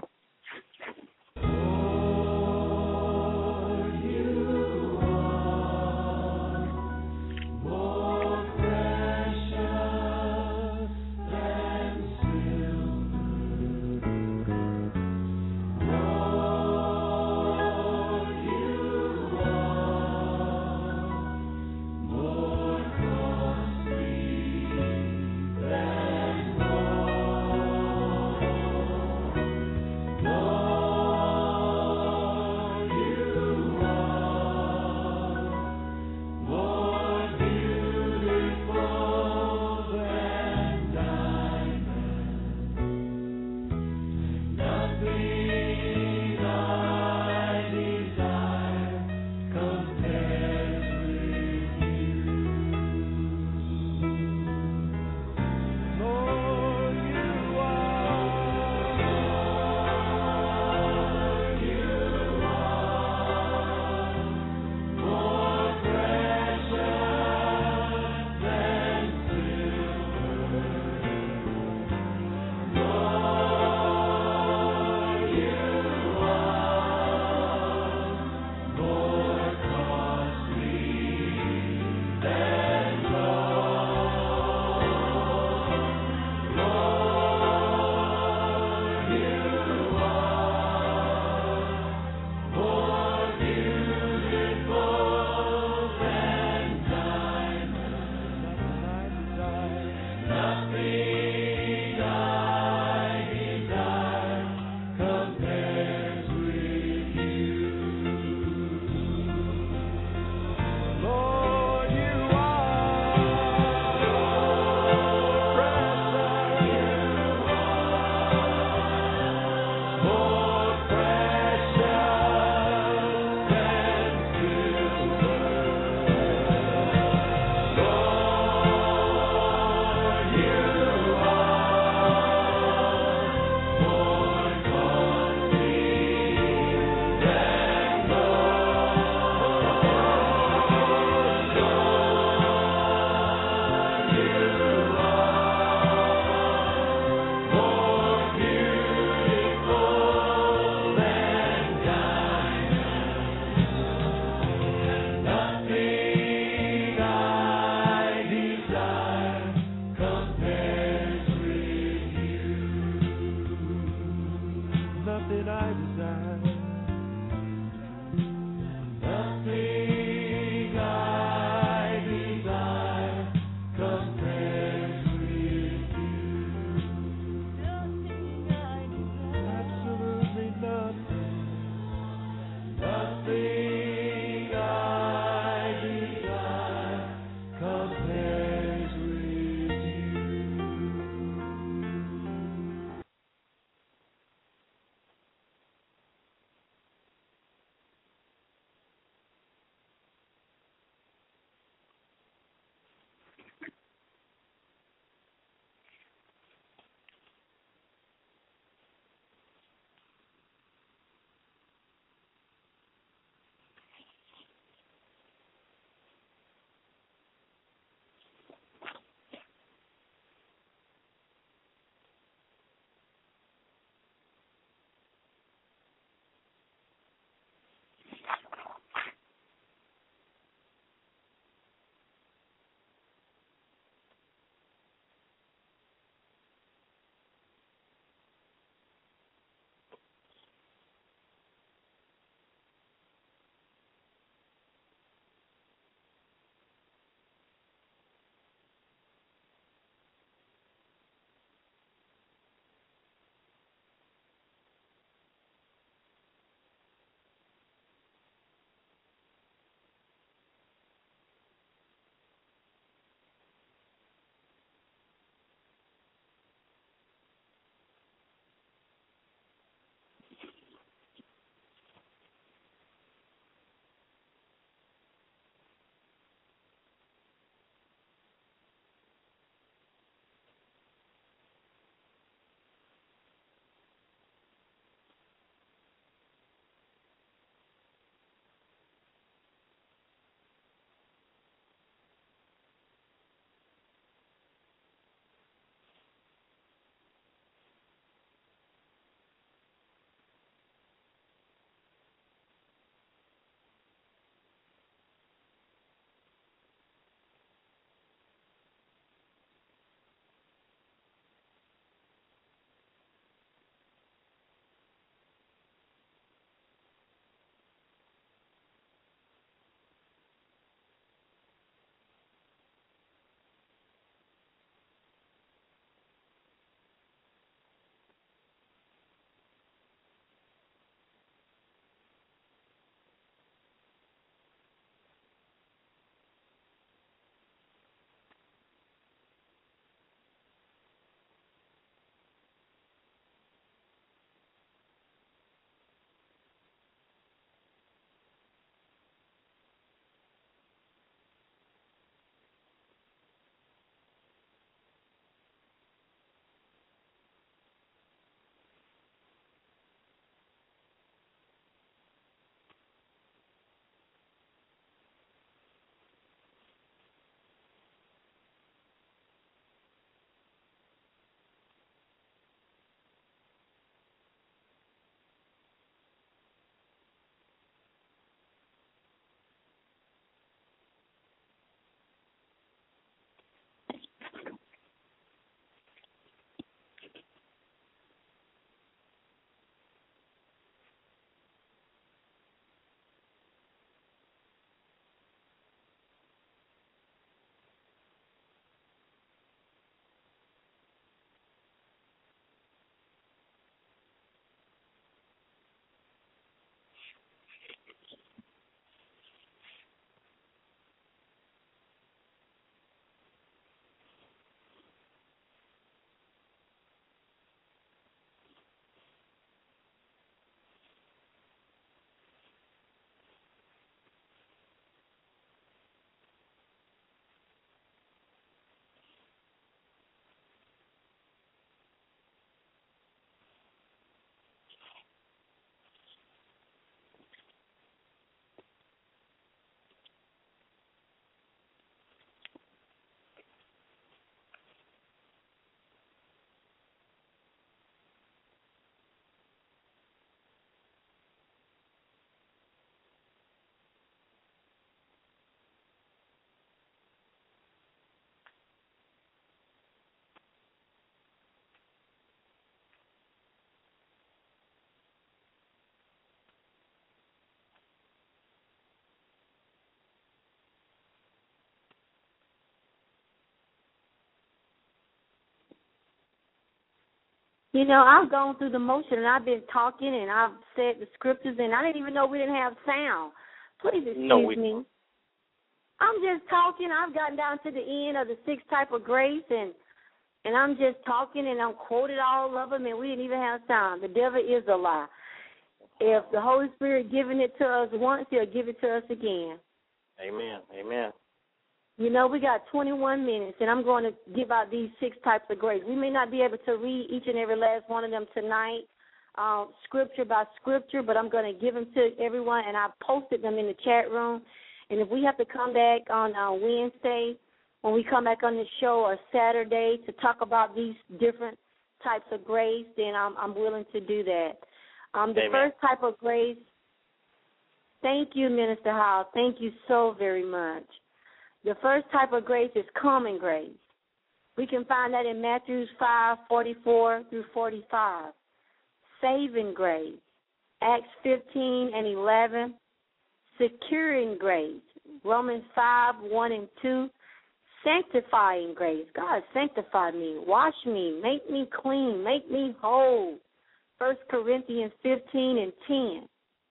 You know, I've gone through the motion, and I've been talking, and I've said the scriptures, and I didn't even know we didn't have sound. Please excuse no, we me. I'm just talking. I've gotten down to the end of the sixth type of grace, and and I'm just talking, and I'm quoted all of them, and we didn't even have sound. The devil is a lie. If the Holy Spirit giving it to us once, he'll give it to us again. Amen. Amen. You know, we got twenty-one minutes, and I'm going to give out these six types of grace. We may not be able to read each and every last one of them tonight, uh, scripture by scripture, but I'm going to give them to everyone, and I posted them in the chat room. And if we have to come back on uh, Wednesday, when we come back on the show, or Saturday to talk about these different types of grace, then I'm, I'm willing to do that. Um, the Amen. first type of grace, thank you, Minister Howell. Thank you so very much. The first type of grace is common grace. We can find that in Matthew five, forty-four through forty-five. Saving grace, Acts fifteen and eleven. Securing grace, Romans five, one and two. Sanctifying grace, God sanctify me, wash me, make me clean, make me whole, First Corinthians fifteen and ten.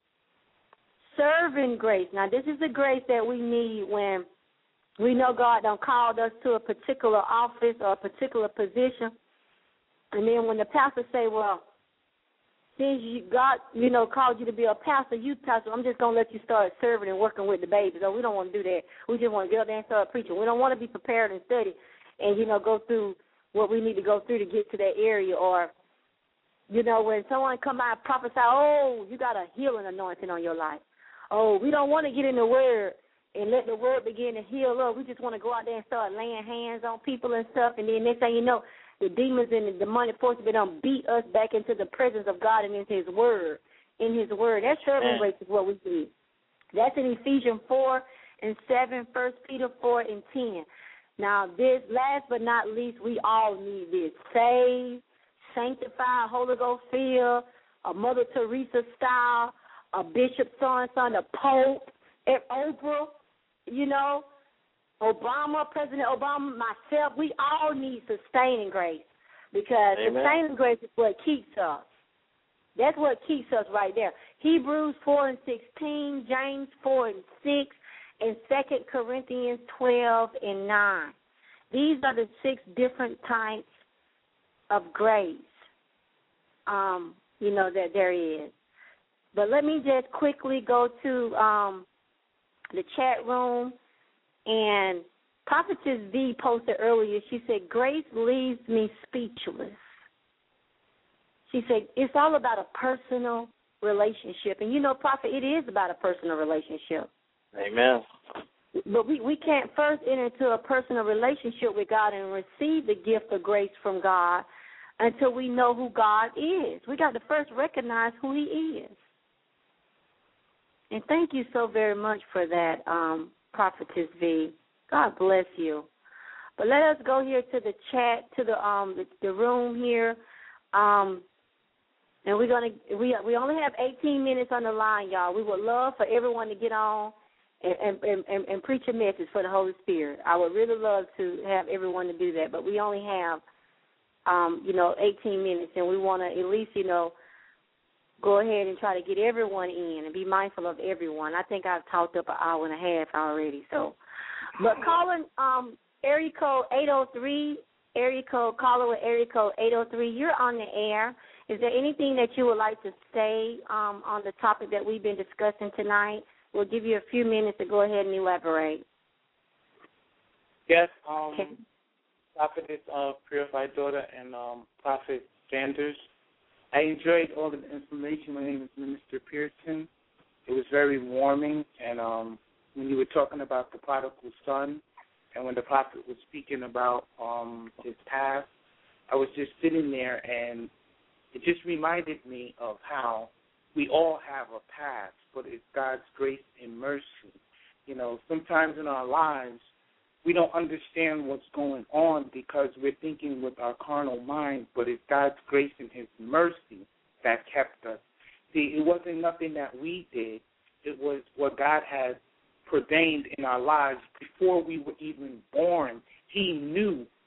Serving grace, now this is the grace that we need when we know God done called us to a particular office or a particular position. And then when the pastor say, well, since you God, you know, called you to be a pastor, youth pastor, I'm just going to let you start serving and working with the babies. So we don't want to do that. We just want to get up there and start preaching. We don't want to be prepared and study and, you know, go through what we need to go through to get to that area. Or, you know, when someone come out and prophesy, oh, you got a healing anointing on your life. Oh, we don't want to get in the word and let the word begin to heal us. We just want to go out there and start laying hands on people and stuff, and then next thing you know, the demons and the demonic forces be done beat us back into the presence of God and into His word. In His word. That serving grace is what we do. That's in Ephesians four and seven, First Peter four and ten. Now, this, last but not least, we all need this. Saved, sanctified, Holy Ghost filled, a Mother Teresa style, a Bishop so-and-so, the Pope, Oprah, you know, Obama, President Obama, myself, we all need sustaining grace, because Amen. Sustaining grace is what keeps us. That's what keeps us right there. Hebrews four and sixteen, James four and six, and Second Corinthians twelve and nine. These are the six different types of grace, um, you know, that there is. But let me just quickly go to um, the chat room. And Prophetess V posted earlier, she said, grace leaves me speechless. She said, it's all about a personal relationship. And, you know, Prophet, it is about a personal relationship. Amen. But we, we can't first enter into a personal relationship with God and receive the gift of grace from God until we know who God is. We got to first recognize who He is. And thank you so very much for that, um, Prophetess V. God bless you. But let us go here to the chat, to the um the, the room here, um, and we're gonna we we only have eighteen minutes on the line, y'all. We would love for everyone to get on and and, and, and preach a message for the Holy Spirit. I would really love to have everyone to do that, but we only have um you know eighteen minutes, and we want to at least you know. go ahead and try to get everyone in and be mindful of everyone. I think I've talked up an hour and a half already. So, but calling um, area code eight oh three, area code, caller with area code eight oh three, you're on the air. Is there anything that you would like to say um, on the topic that we've been discussing tonight? We'll give you a few minutes to go ahead and elaborate. Yes, um, okay. Prophetess uh, Purified Daughter and um, Prophet Sanders. I enjoyed all of the information. My name is Minister Pearson. It was very warming, and um, when you were talking about the prodigal son, and when the prophet was speaking about um, his past, I was just sitting there, and it just reminded me of how we all have a past, but it's God's grace and mercy. You know, sometimes in our lives, we don't understand what's going on because we're thinking with our carnal mind, but it's God's grace and His mercy that kept us. See, it wasn't nothing that we did. It was what God had ordained in our lives before we were even born. He knew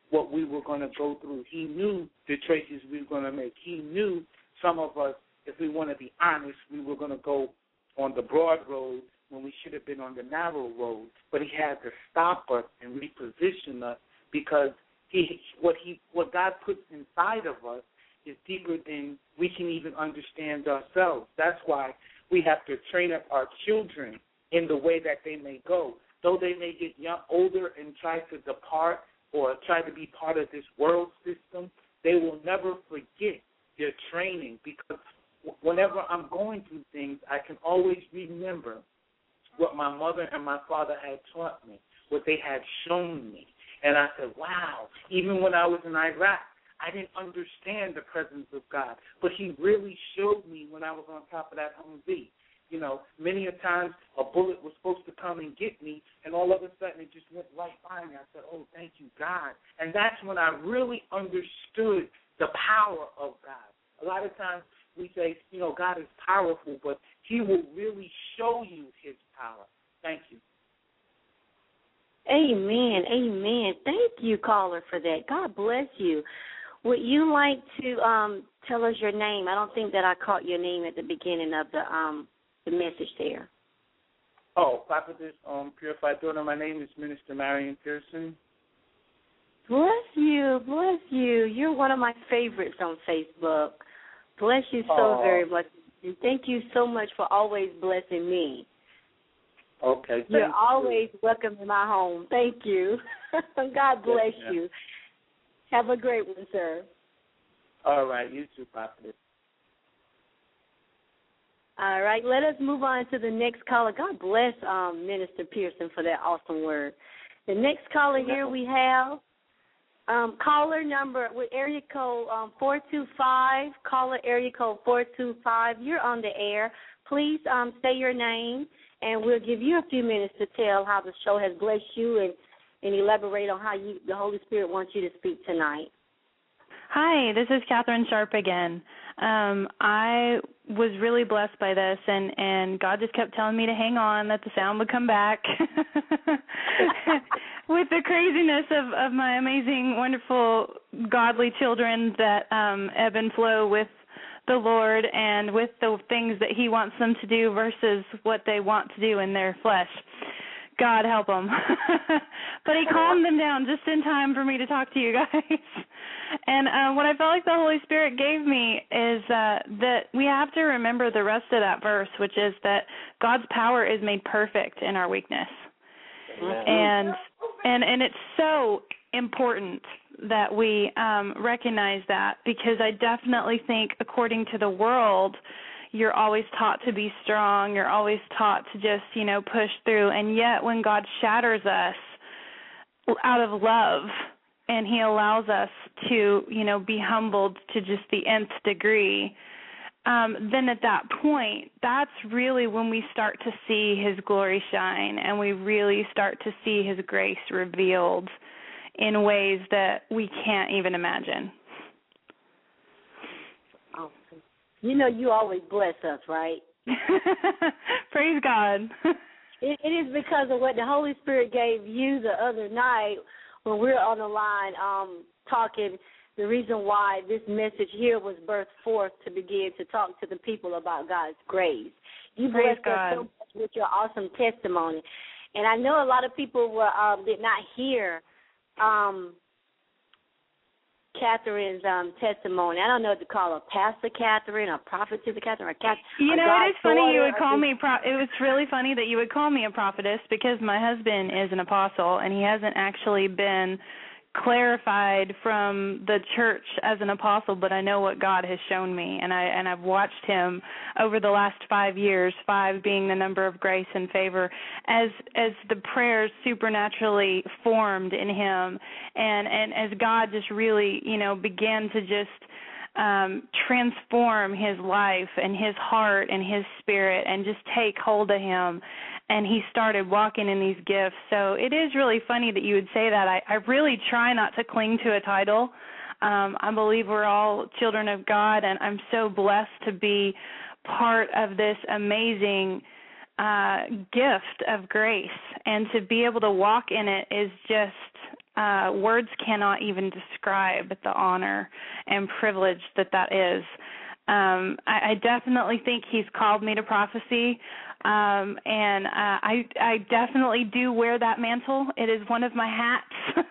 what we were going to go through. He knew the choices we were going to make. He knew some of us, if we want to be honest, we were going to go on the broad road when we should have been on the narrow road. But he had to stop us and reposition us because he, what he, what God puts inside of us is deeper than we can even understand ourselves. That's why we have to train up our children in the way that they may go. Though they may get young, older and try to depart or try to be part of this world system, they will never forget their training, because whenever I'm going through things, I can always remember what my mother and my father had taught me, what they had shown me. And I said, wow, even when I was in Iraq, I didn't understand the presence of God, but he really showed me when I was on top of that Humvee. You know, many a times a bullet was supposed to come and get me, and all of a sudden it just went right by me. I said, oh, thank you, God. And that's when I really understood the power of God. A lot of times we say, you know, God is powerful, but he will really show you his power. Thank you. Amen, amen. Thank you, caller, for that. God bless you. Would you like to um, tell us your name? I don't think that I caught your name at the beginning of the um, the message there. Oh, Prophetess, um, Purified Daughter, my name is Minister Marion Pearson. Bless you, bless you. You're one of my favorites on Facebook. Bless you so Aww. very much. And thank you so much for always blessing me. Okay, thank You're you. always welcome in my home. Thank you. God bless yes, you. Have a great one, sir. All right, you too, Prophetess. All right, let us move on to the next caller. God bless um, Minister Pearson for that awesome word. The next caller here we have um, caller number with area code um, four two five, caller area code four two five. You're on the air. Please um, say your name, and we'll give you a few minutes to tell how the show has blessed you and, and elaborate on how you, the Holy Spirit wants you to speak tonight. Hi, this is Catherine Sharp again. Um, I was really blessed by this, and, and God just kept telling me to hang on, that the sound would come back. With the craziness of, of my amazing, wonderful, godly children that um, ebb and flow with the Lord and with the things that he wants them to do versus what they want to do in their flesh. God help them. But he calmed them down just in time for me to talk to you guys. And uh, what I felt like the Holy Spirit gave me is uh, that we have to remember the rest of that verse, which is that God's power is made perfect in our weakness. Amen. And and and it's so important that we um, recognize that, because I definitely think, according to the world, you're always taught to be strong. You're always taught to just, you know, push through. And yet when God shatters us out of love and he allows us to, you know, be humbled to just the nth degree, um, then at that point, that's really when we start to see his glory shine and we really start to see his grace revealed in ways that we can't even imagine. Awesome. You know you always bless us, right? Praise God. It, it is because of what the Holy Spirit gave you the other night when we were on the line um, talking, the reason why this message here was birthed forth to begin to talk to the people about God's grace. You Praise blessed God. us so much with your awesome testimony. And I know a lot of people were um, did not hear um, Catherine's um, testimony. I don't know if to call her Pastor Catherine or Prophetess Catherine or Catherine. You know, it is funny you would call me, pro- it was really funny that you would call me a prophetess, because my husband is an apostle and he hasn't actually been clarified from the church as an apostle, but I know what God has shown me, and, I, and I've watched him over the last five years, five being the number of grace and favor, as as the prayers supernaturally formed in him, and, and as God just really, you know, began to just um, transform his life and his heart and his spirit and just take hold of him. And he started walking in these gifts. So it is really funny that you would say that. I, I really try not to cling to a title. Um, I believe we're all children of God, and I'm so blessed to be part of this amazing uh, gift of grace. And to be able to walk in it is just uh, words cannot even describe the honor and privilege that that is. Um, I, I definitely think he's called me to prophecy, um, and uh, I, I definitely do wear that mantle. It is one of my hats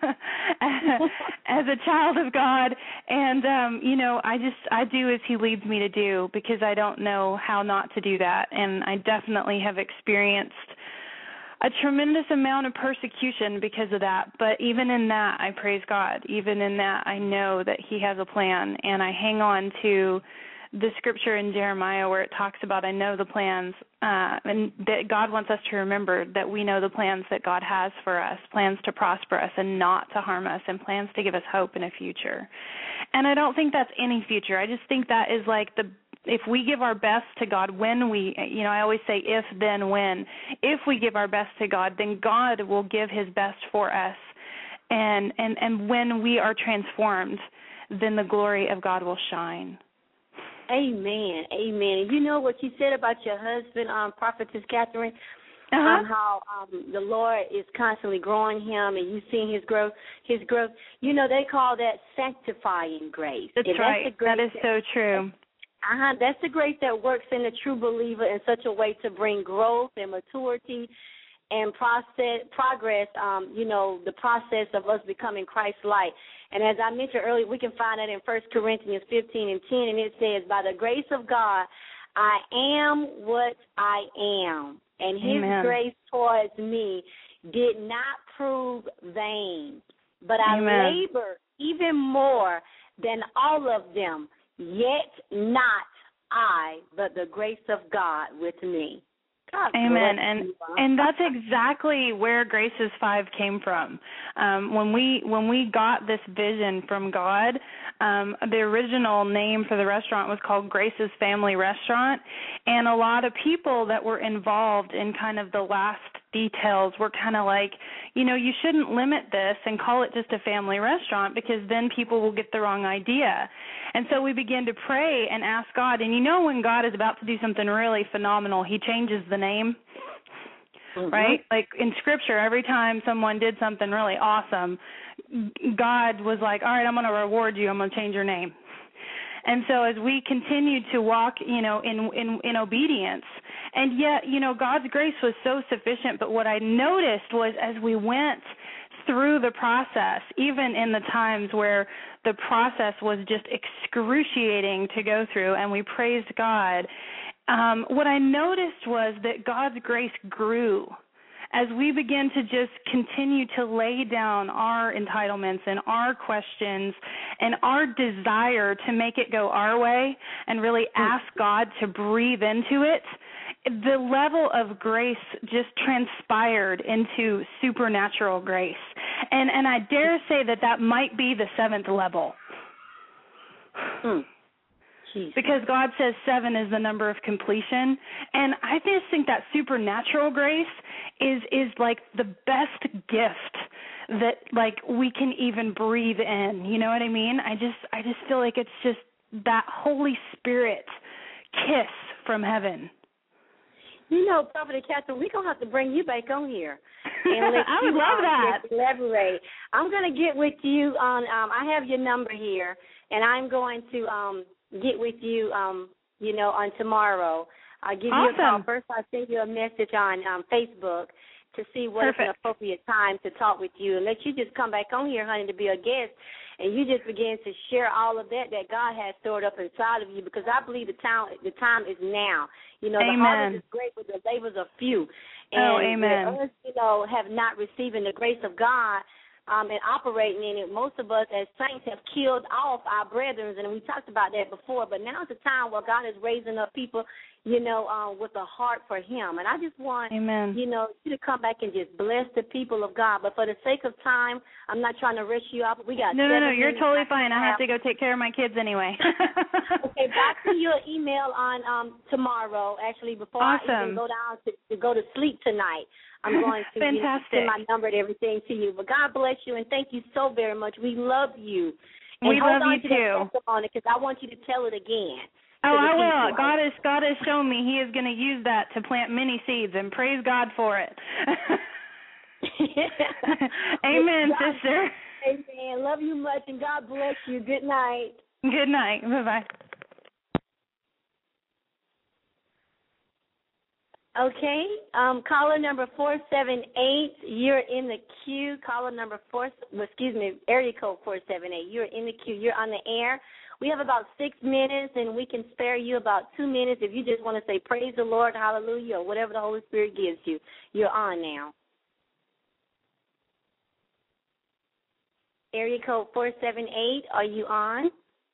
as a child of God, and um, you know, I just I do as he leads me to do because I don't know how not to do that, and I definitely have experienced a tremendous amount of persecution because of that. But even in that, I praise God. Even in that, I know that he has a plan, and I hang on to the scripture in Jeremiah where it talks about, I know the plans, uh, and that God wants us to remember that we know the plans that God has for us, plans to prosper us and not to harm us, and plans to give us hope in a future. And I don't think that's any future. I just think that is like the, if we give our best to God, when we, you know, I always say if, then, when. If we give our best to God, then God will give his best for us. And, and, and when we are transformed, then the glory of God will shine. Amen, amen. And you know what you said about your husband, um, Prophetess Catherine, uh-huh. um, how um, the Lord is constantly growing him, and you seeing his growth. His growth. You know, they call that sanctifying grace. That's and right. That's the grace that is that, so true. Uh-huh. That's the grace that works in the true believer in such a way to bring growth and maturity and process progress. Um, you know, the process of us becoming Christ-like. And as I mentioned earlier, we can find that in First Corinthians fifteen and ten, and it says, by the grace of God, I am what I am, and his Amen. grace towards me did not prove vain, but I Amen. labor even more than all of them, yet not I, but the grace of God with me. God Amen. And you, and that's exactly where Graces Five came from. Um, when we when we got this vision from God, um, the original name for the restaurant was called Grace's Family Restaurant, and a lot of people that were involved in kind of the last details were kind of like, you know, you shouldn't limit this and call it just a family restaurant because then people will get the wrong idea. And so we began to pray and ask God, and you know when God is about to do something really phenomenal, he changes the name, mm-hmm. right? Like in Scripture, every time someone did something really awesome, God was like, all right, I'm going to reward you. I'm going to change your name. And so as we continued to walk, you know, in, in, in obedience, and yet, you know, God's grace was so sufficient, but what I noticed was as we went through the process, even in the times where the process was just excruciating to go through, and we praised God, um, what I noticed was that God's grace grew. As we begin to just continue to lay down our entitlements and our questions and our desire to make it go our way and really ask God to breathe into it, the level of grace just transpired into supernatural grace. And and I dare say that that might be the seventh level. Mm. Because God says seven is the number of completion. And I just think that supernatural grace is is like the best gift that like we can even breathe in. You know what I mean? I just I just feel like it's just that Holy Spirit kiss from heaven. You know, Prophet Catherine, we're going to have to bring you back on here. And let I would you, love um, that. Elaborate. I'm going to get with you on, um, I have your number here, and I'm going to um, get with you, um, you know, on tomorrow. I'll give awesome. you a call. First, I'll send you a message on um, Facebook to see what Perfect. is an appropriate time to talk with you, and let you just come back on here, honey, to be a guest. And you just begin to share all of that that God has stored up inside of you, because I believe the time the time is now. You know, amen. The harvest is great, but the labors are few. And oh, amen. us, you know, have not receiving the grace of God um, and operating in it. Most of us as saints have killed off our brethren, and we talked about that before. But now is the time where God is raising up people, you know, um, with a heart for him. And I just want, amen. you know, you to come back and just bless the people of God. But for the sake of time, I'm not trying to rush you out. But we got no, no, no. You're totally fine. I have to go take care of my kids anyway. Okay, but I'll send you an email on um, tomorrow. Actually, before awesome. I even go down to, to go to sleep tonight, I'm going to you know, send my number and everything to you. But God bless you, and thank you so very much. We love you. And we hold love on you to too. Because I want you to tell it again. Oh, I will. God has God has shown me He is going to use that to plant many seeds, and praise God for it. Amen, God, sister. Amen. Love you much, and God bless you. Good night. Good night. Bye-bye. Okay, um, caller number four seven eight, you're in the queue. Caller number four, well, excuse me, area code four seven eight, you're in the queue. You're on the air. We have about six minutes, and we can spare you about two minutes if you just want to say praise the Lord, hallelujah, or whatever the Holy Spirit gives you. You're on now. Area code four seven eight, are you on?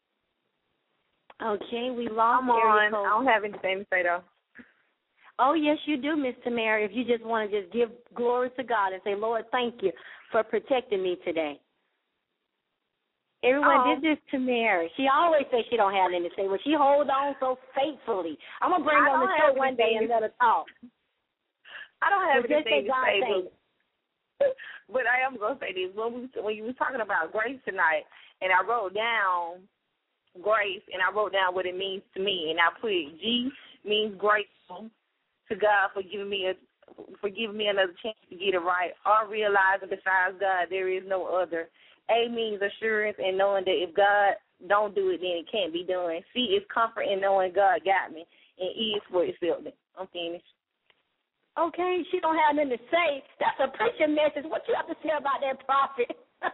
Okay, we lost I'm area on. code. I don't have anything to say, though. Oh, yes, you do, Miss Tamara, if you just want to just give glory to God and say, Lord, thank you for protecting me today. Everyone, Oh. this is Tamara. She always says she don't have anything to say, but she holds on so faithfully. I'm going to bring her on the show one day and let her talk. I don't have But just anything say to God say, thank but, but I am going to say this. When, we, when you were talking about grace tonight, and I wrote down grace, and I wrote down what it means to me, and I put G means grateful to God for giving me a for giving me another chance to get it right. R, realizing besides God there is no other. A means assurance and knowing that if God don't do it, then it can't be done. C is comfort in knowing God got me. And E is for acceptance. I'm finished. Okay, she don't have nothing to say. That's a preacher message. What you have to say about that prophet?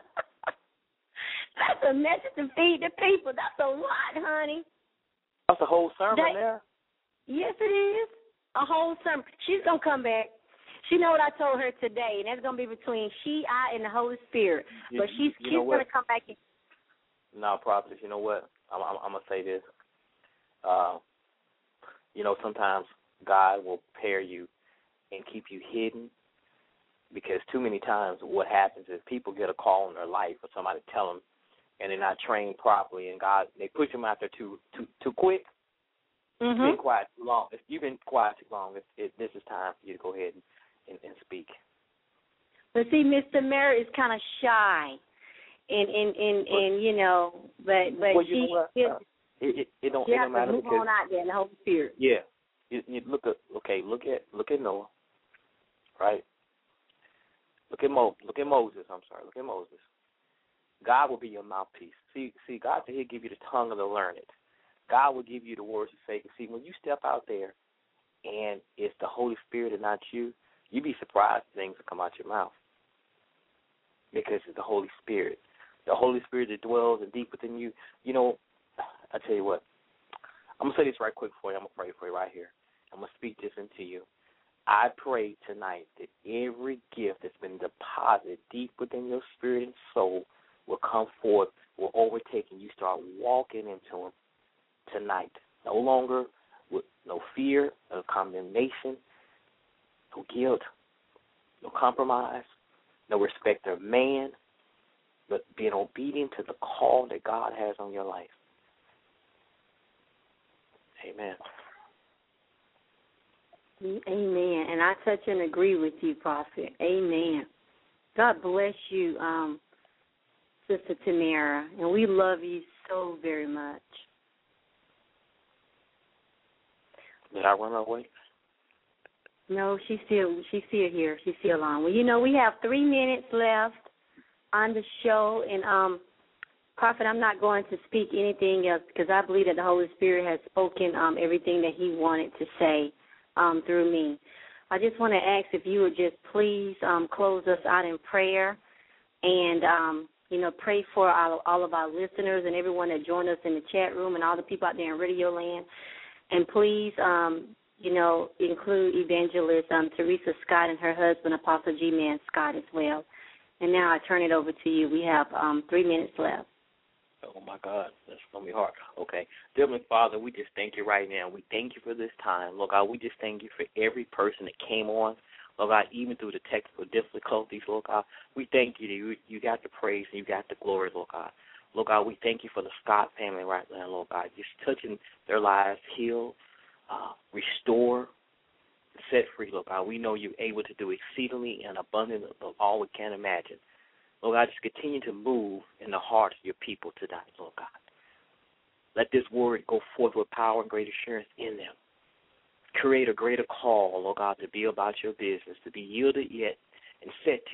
That's a message to feed the people. That's a lot, honey. That's a whole sermon That, there. Yes, it is. A whole sermon. She's going to come back. She know what I told her today, and that's going to be between she, I, and the Holy Spirit. You, but she's, you she's going to come back. And, No, prophet, you know what? I'm, I'm, I'm going to say this. Uh, you know, sometimes God will prepare you and keep you hidden because too many times what happens is people get a call in their life or somebody tell them and they're not trained properly, and God, they push them out there too too too quick. mm-hmm. You've been quiet too long. If you've been quiet too long, it, it, this is time for you to go ahead and, and, and speak. But see, Mister Mary is kind of shy, and and and, Well, and you know, but but well, you she know what? she, Uh, it, it, it don't, she it has don't to matter move because on out there in the Holy Spirit. yeah, you, you look at okay, look at look at Noah, right? Look at Mo, look at Moses. I'm sorry, look at Moses. God will be your mouthpiece. See, see, God said He'll give you the tongue of the learned. God will give you the words to say. See, when you step out there, and it's the Holy Spirit and not you, you'd be surprised things that come out your mouth because it's the Holy Spirit. The Holy Spirit that dwells and deep within you. You know, I tell you what, I'm going to say this right quick for you. I'm going to pray for you right here. I'm going to speak this into you. I pray tonight that every gift that's been deposited deep within your spirit and soul will come forth, will overtake, and you start walking into them tonight. No longer with no fear, no condemnation, no guilt, no compromise, no respect of man, but being obedient to the call that God has on your life. Amen. Amen. And I touch and agree with you, Prophet. Amen. God bless you, um, Sister Tamara, and we love you so very much. Did I run away? No, she's still she's still here. She's still on. Well, you know, we have three minutes left on the show, and um, Prophet, I'm not going to speak anything else because I believe that the Holy Spirit has spoken um, everything that He wanted to say um, through me. I just want to ask if you would just please um, close us out in prayer, and um, you know, pray for all, all of our listeners and everyone that joined us in the chat room and all the people out there in Radio Land. And please, um, you know, include Evangelist um, Teresa Scott and her husband, Apostle G-Man Scott, as well. And now I turn it over to you. We have um, three minutes left. Oh, my God. That's going to be hard. Okay. Dear Heavenly Father, we just thank you right now. We thank you for this time. Lord God, we just thank you for every person that came on. Lord God, even through the technical difficulties, Lord God, we thank you that you, you got the praise and you got the glory, Lord God. Lord God, we thank you for the Scott family right now, Lord God, just touching their lives, heal, uh, restore, set free, Lord God. We know you're able to do exceedingly and abundantly of all we can imagine. Lord God, just continue to move in the hearts of your people tonight, Lord God. Let this word go forth with power and great assurance in them. Create a greater call, Lord God, to be about your business, to be yielded yet and set to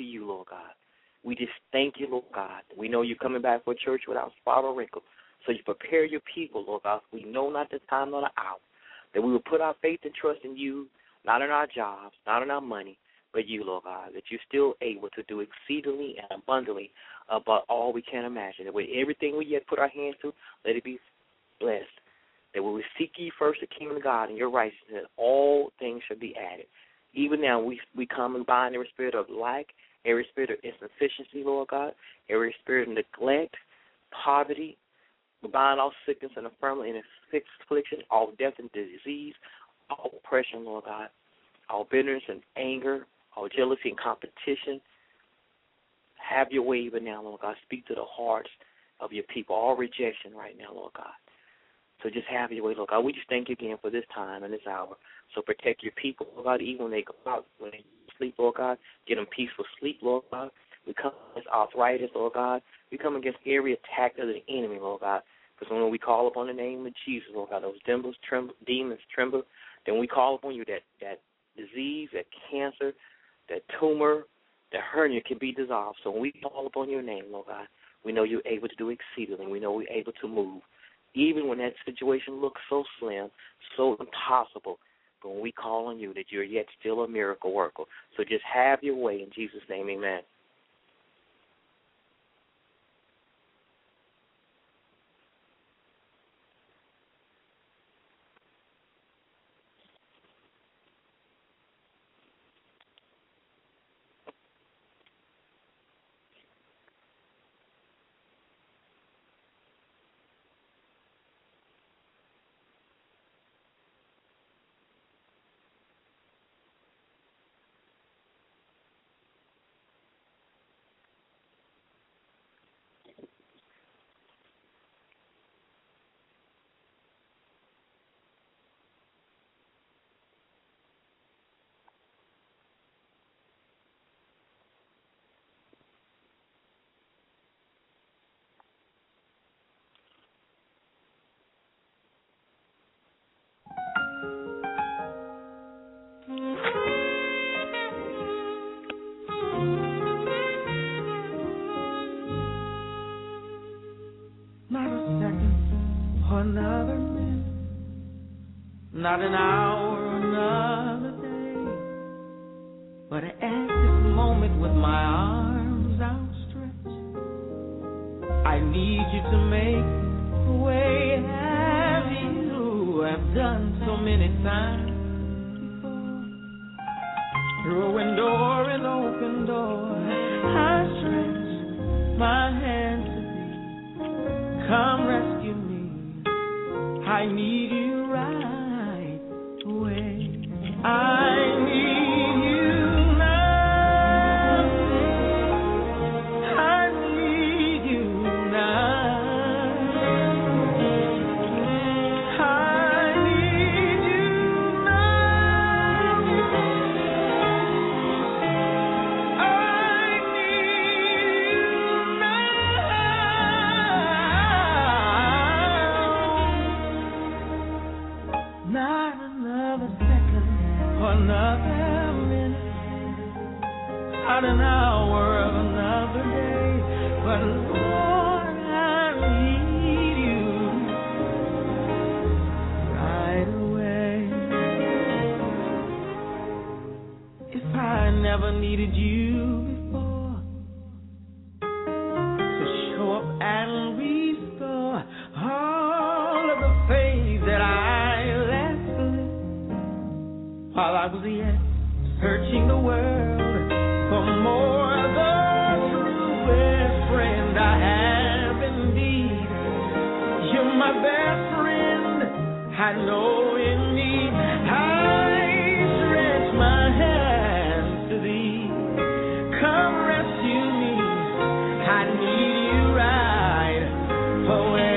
you, Lord God. We just thank you, Lord God. We know you're coming back for a church without spot or wrinkle. So you prepare your people, Lord God. We know not the time nor the hour, that we will put our faith and trust in you, not in our jobs, not in our money, but you, Lord God, that you're still able to do exceedingly and abundantly above all we can imagine. That with everything we yet put our hands to, let it be blessed. That when we seek ye first the kingdom of God and your righteousness, all things shall be added. Even now we we come and bind every spirit of lack, every spirit of insufficiency, Lord God, every spirit of neglect, poverty. We bind all sickness and infirmity and affliction, all death and disease, all oppression, Lord God, all bitterness and anger, all jealousy and competition. Have your way even now, Lord God. Speak to the hearts of your people, all rejection right now, Lord God. So just have your way, Lord God. We just thank you again for this time and this hour. So protect your people, Lord God, even when they go out, when they sleep, Lord God. Get them peaceful sleep, Lord God. We come against arthritis, Lord God. We come against every attack of the enemy, Lord God. Because when we call upon the name of Jesus, Lord God, those demons tremble, demons tremble. Then we call upon you that, that disease, that cancer, that tumor, that hernia can be dissolved. So when we call upon your name, Lord God, we know you're able to do exceedingly. We know we're able to move. Even when that situation looks so slim, so impossible, but when we call on you, that you're yet still a miracle worker. So just have your way in Jesus' name, amen. Another minute, not an hour, another day, but at this moment with my arms outstretched, I need you to make a way as you have done so many times before. Through a window or an open door, I stretch my hand to thee. Come rescue me. I need you right away. I need you now. I need you now. I need you now. I need you now. Not another second or another minute, not an hour of another day, but Lord, I need you right away. If I never needed you before to show up and restore all of the faith that I left while I was yet searching the world for more, the truest friend I have indeed. You're my best friend, I know in need. I stretch my hands to thee. Come rescue me, I need you right away.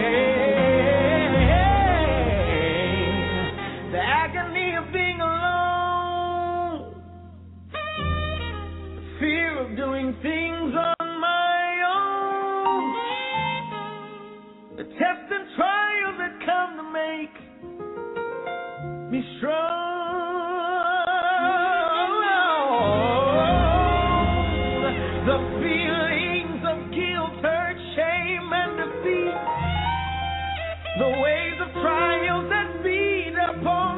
The agony of being alone, the fear of doing things on my own, the tests and trials that come to make me strong. the feelings of guilt, hurt, shame, and defeat, the waves of trials that beat upon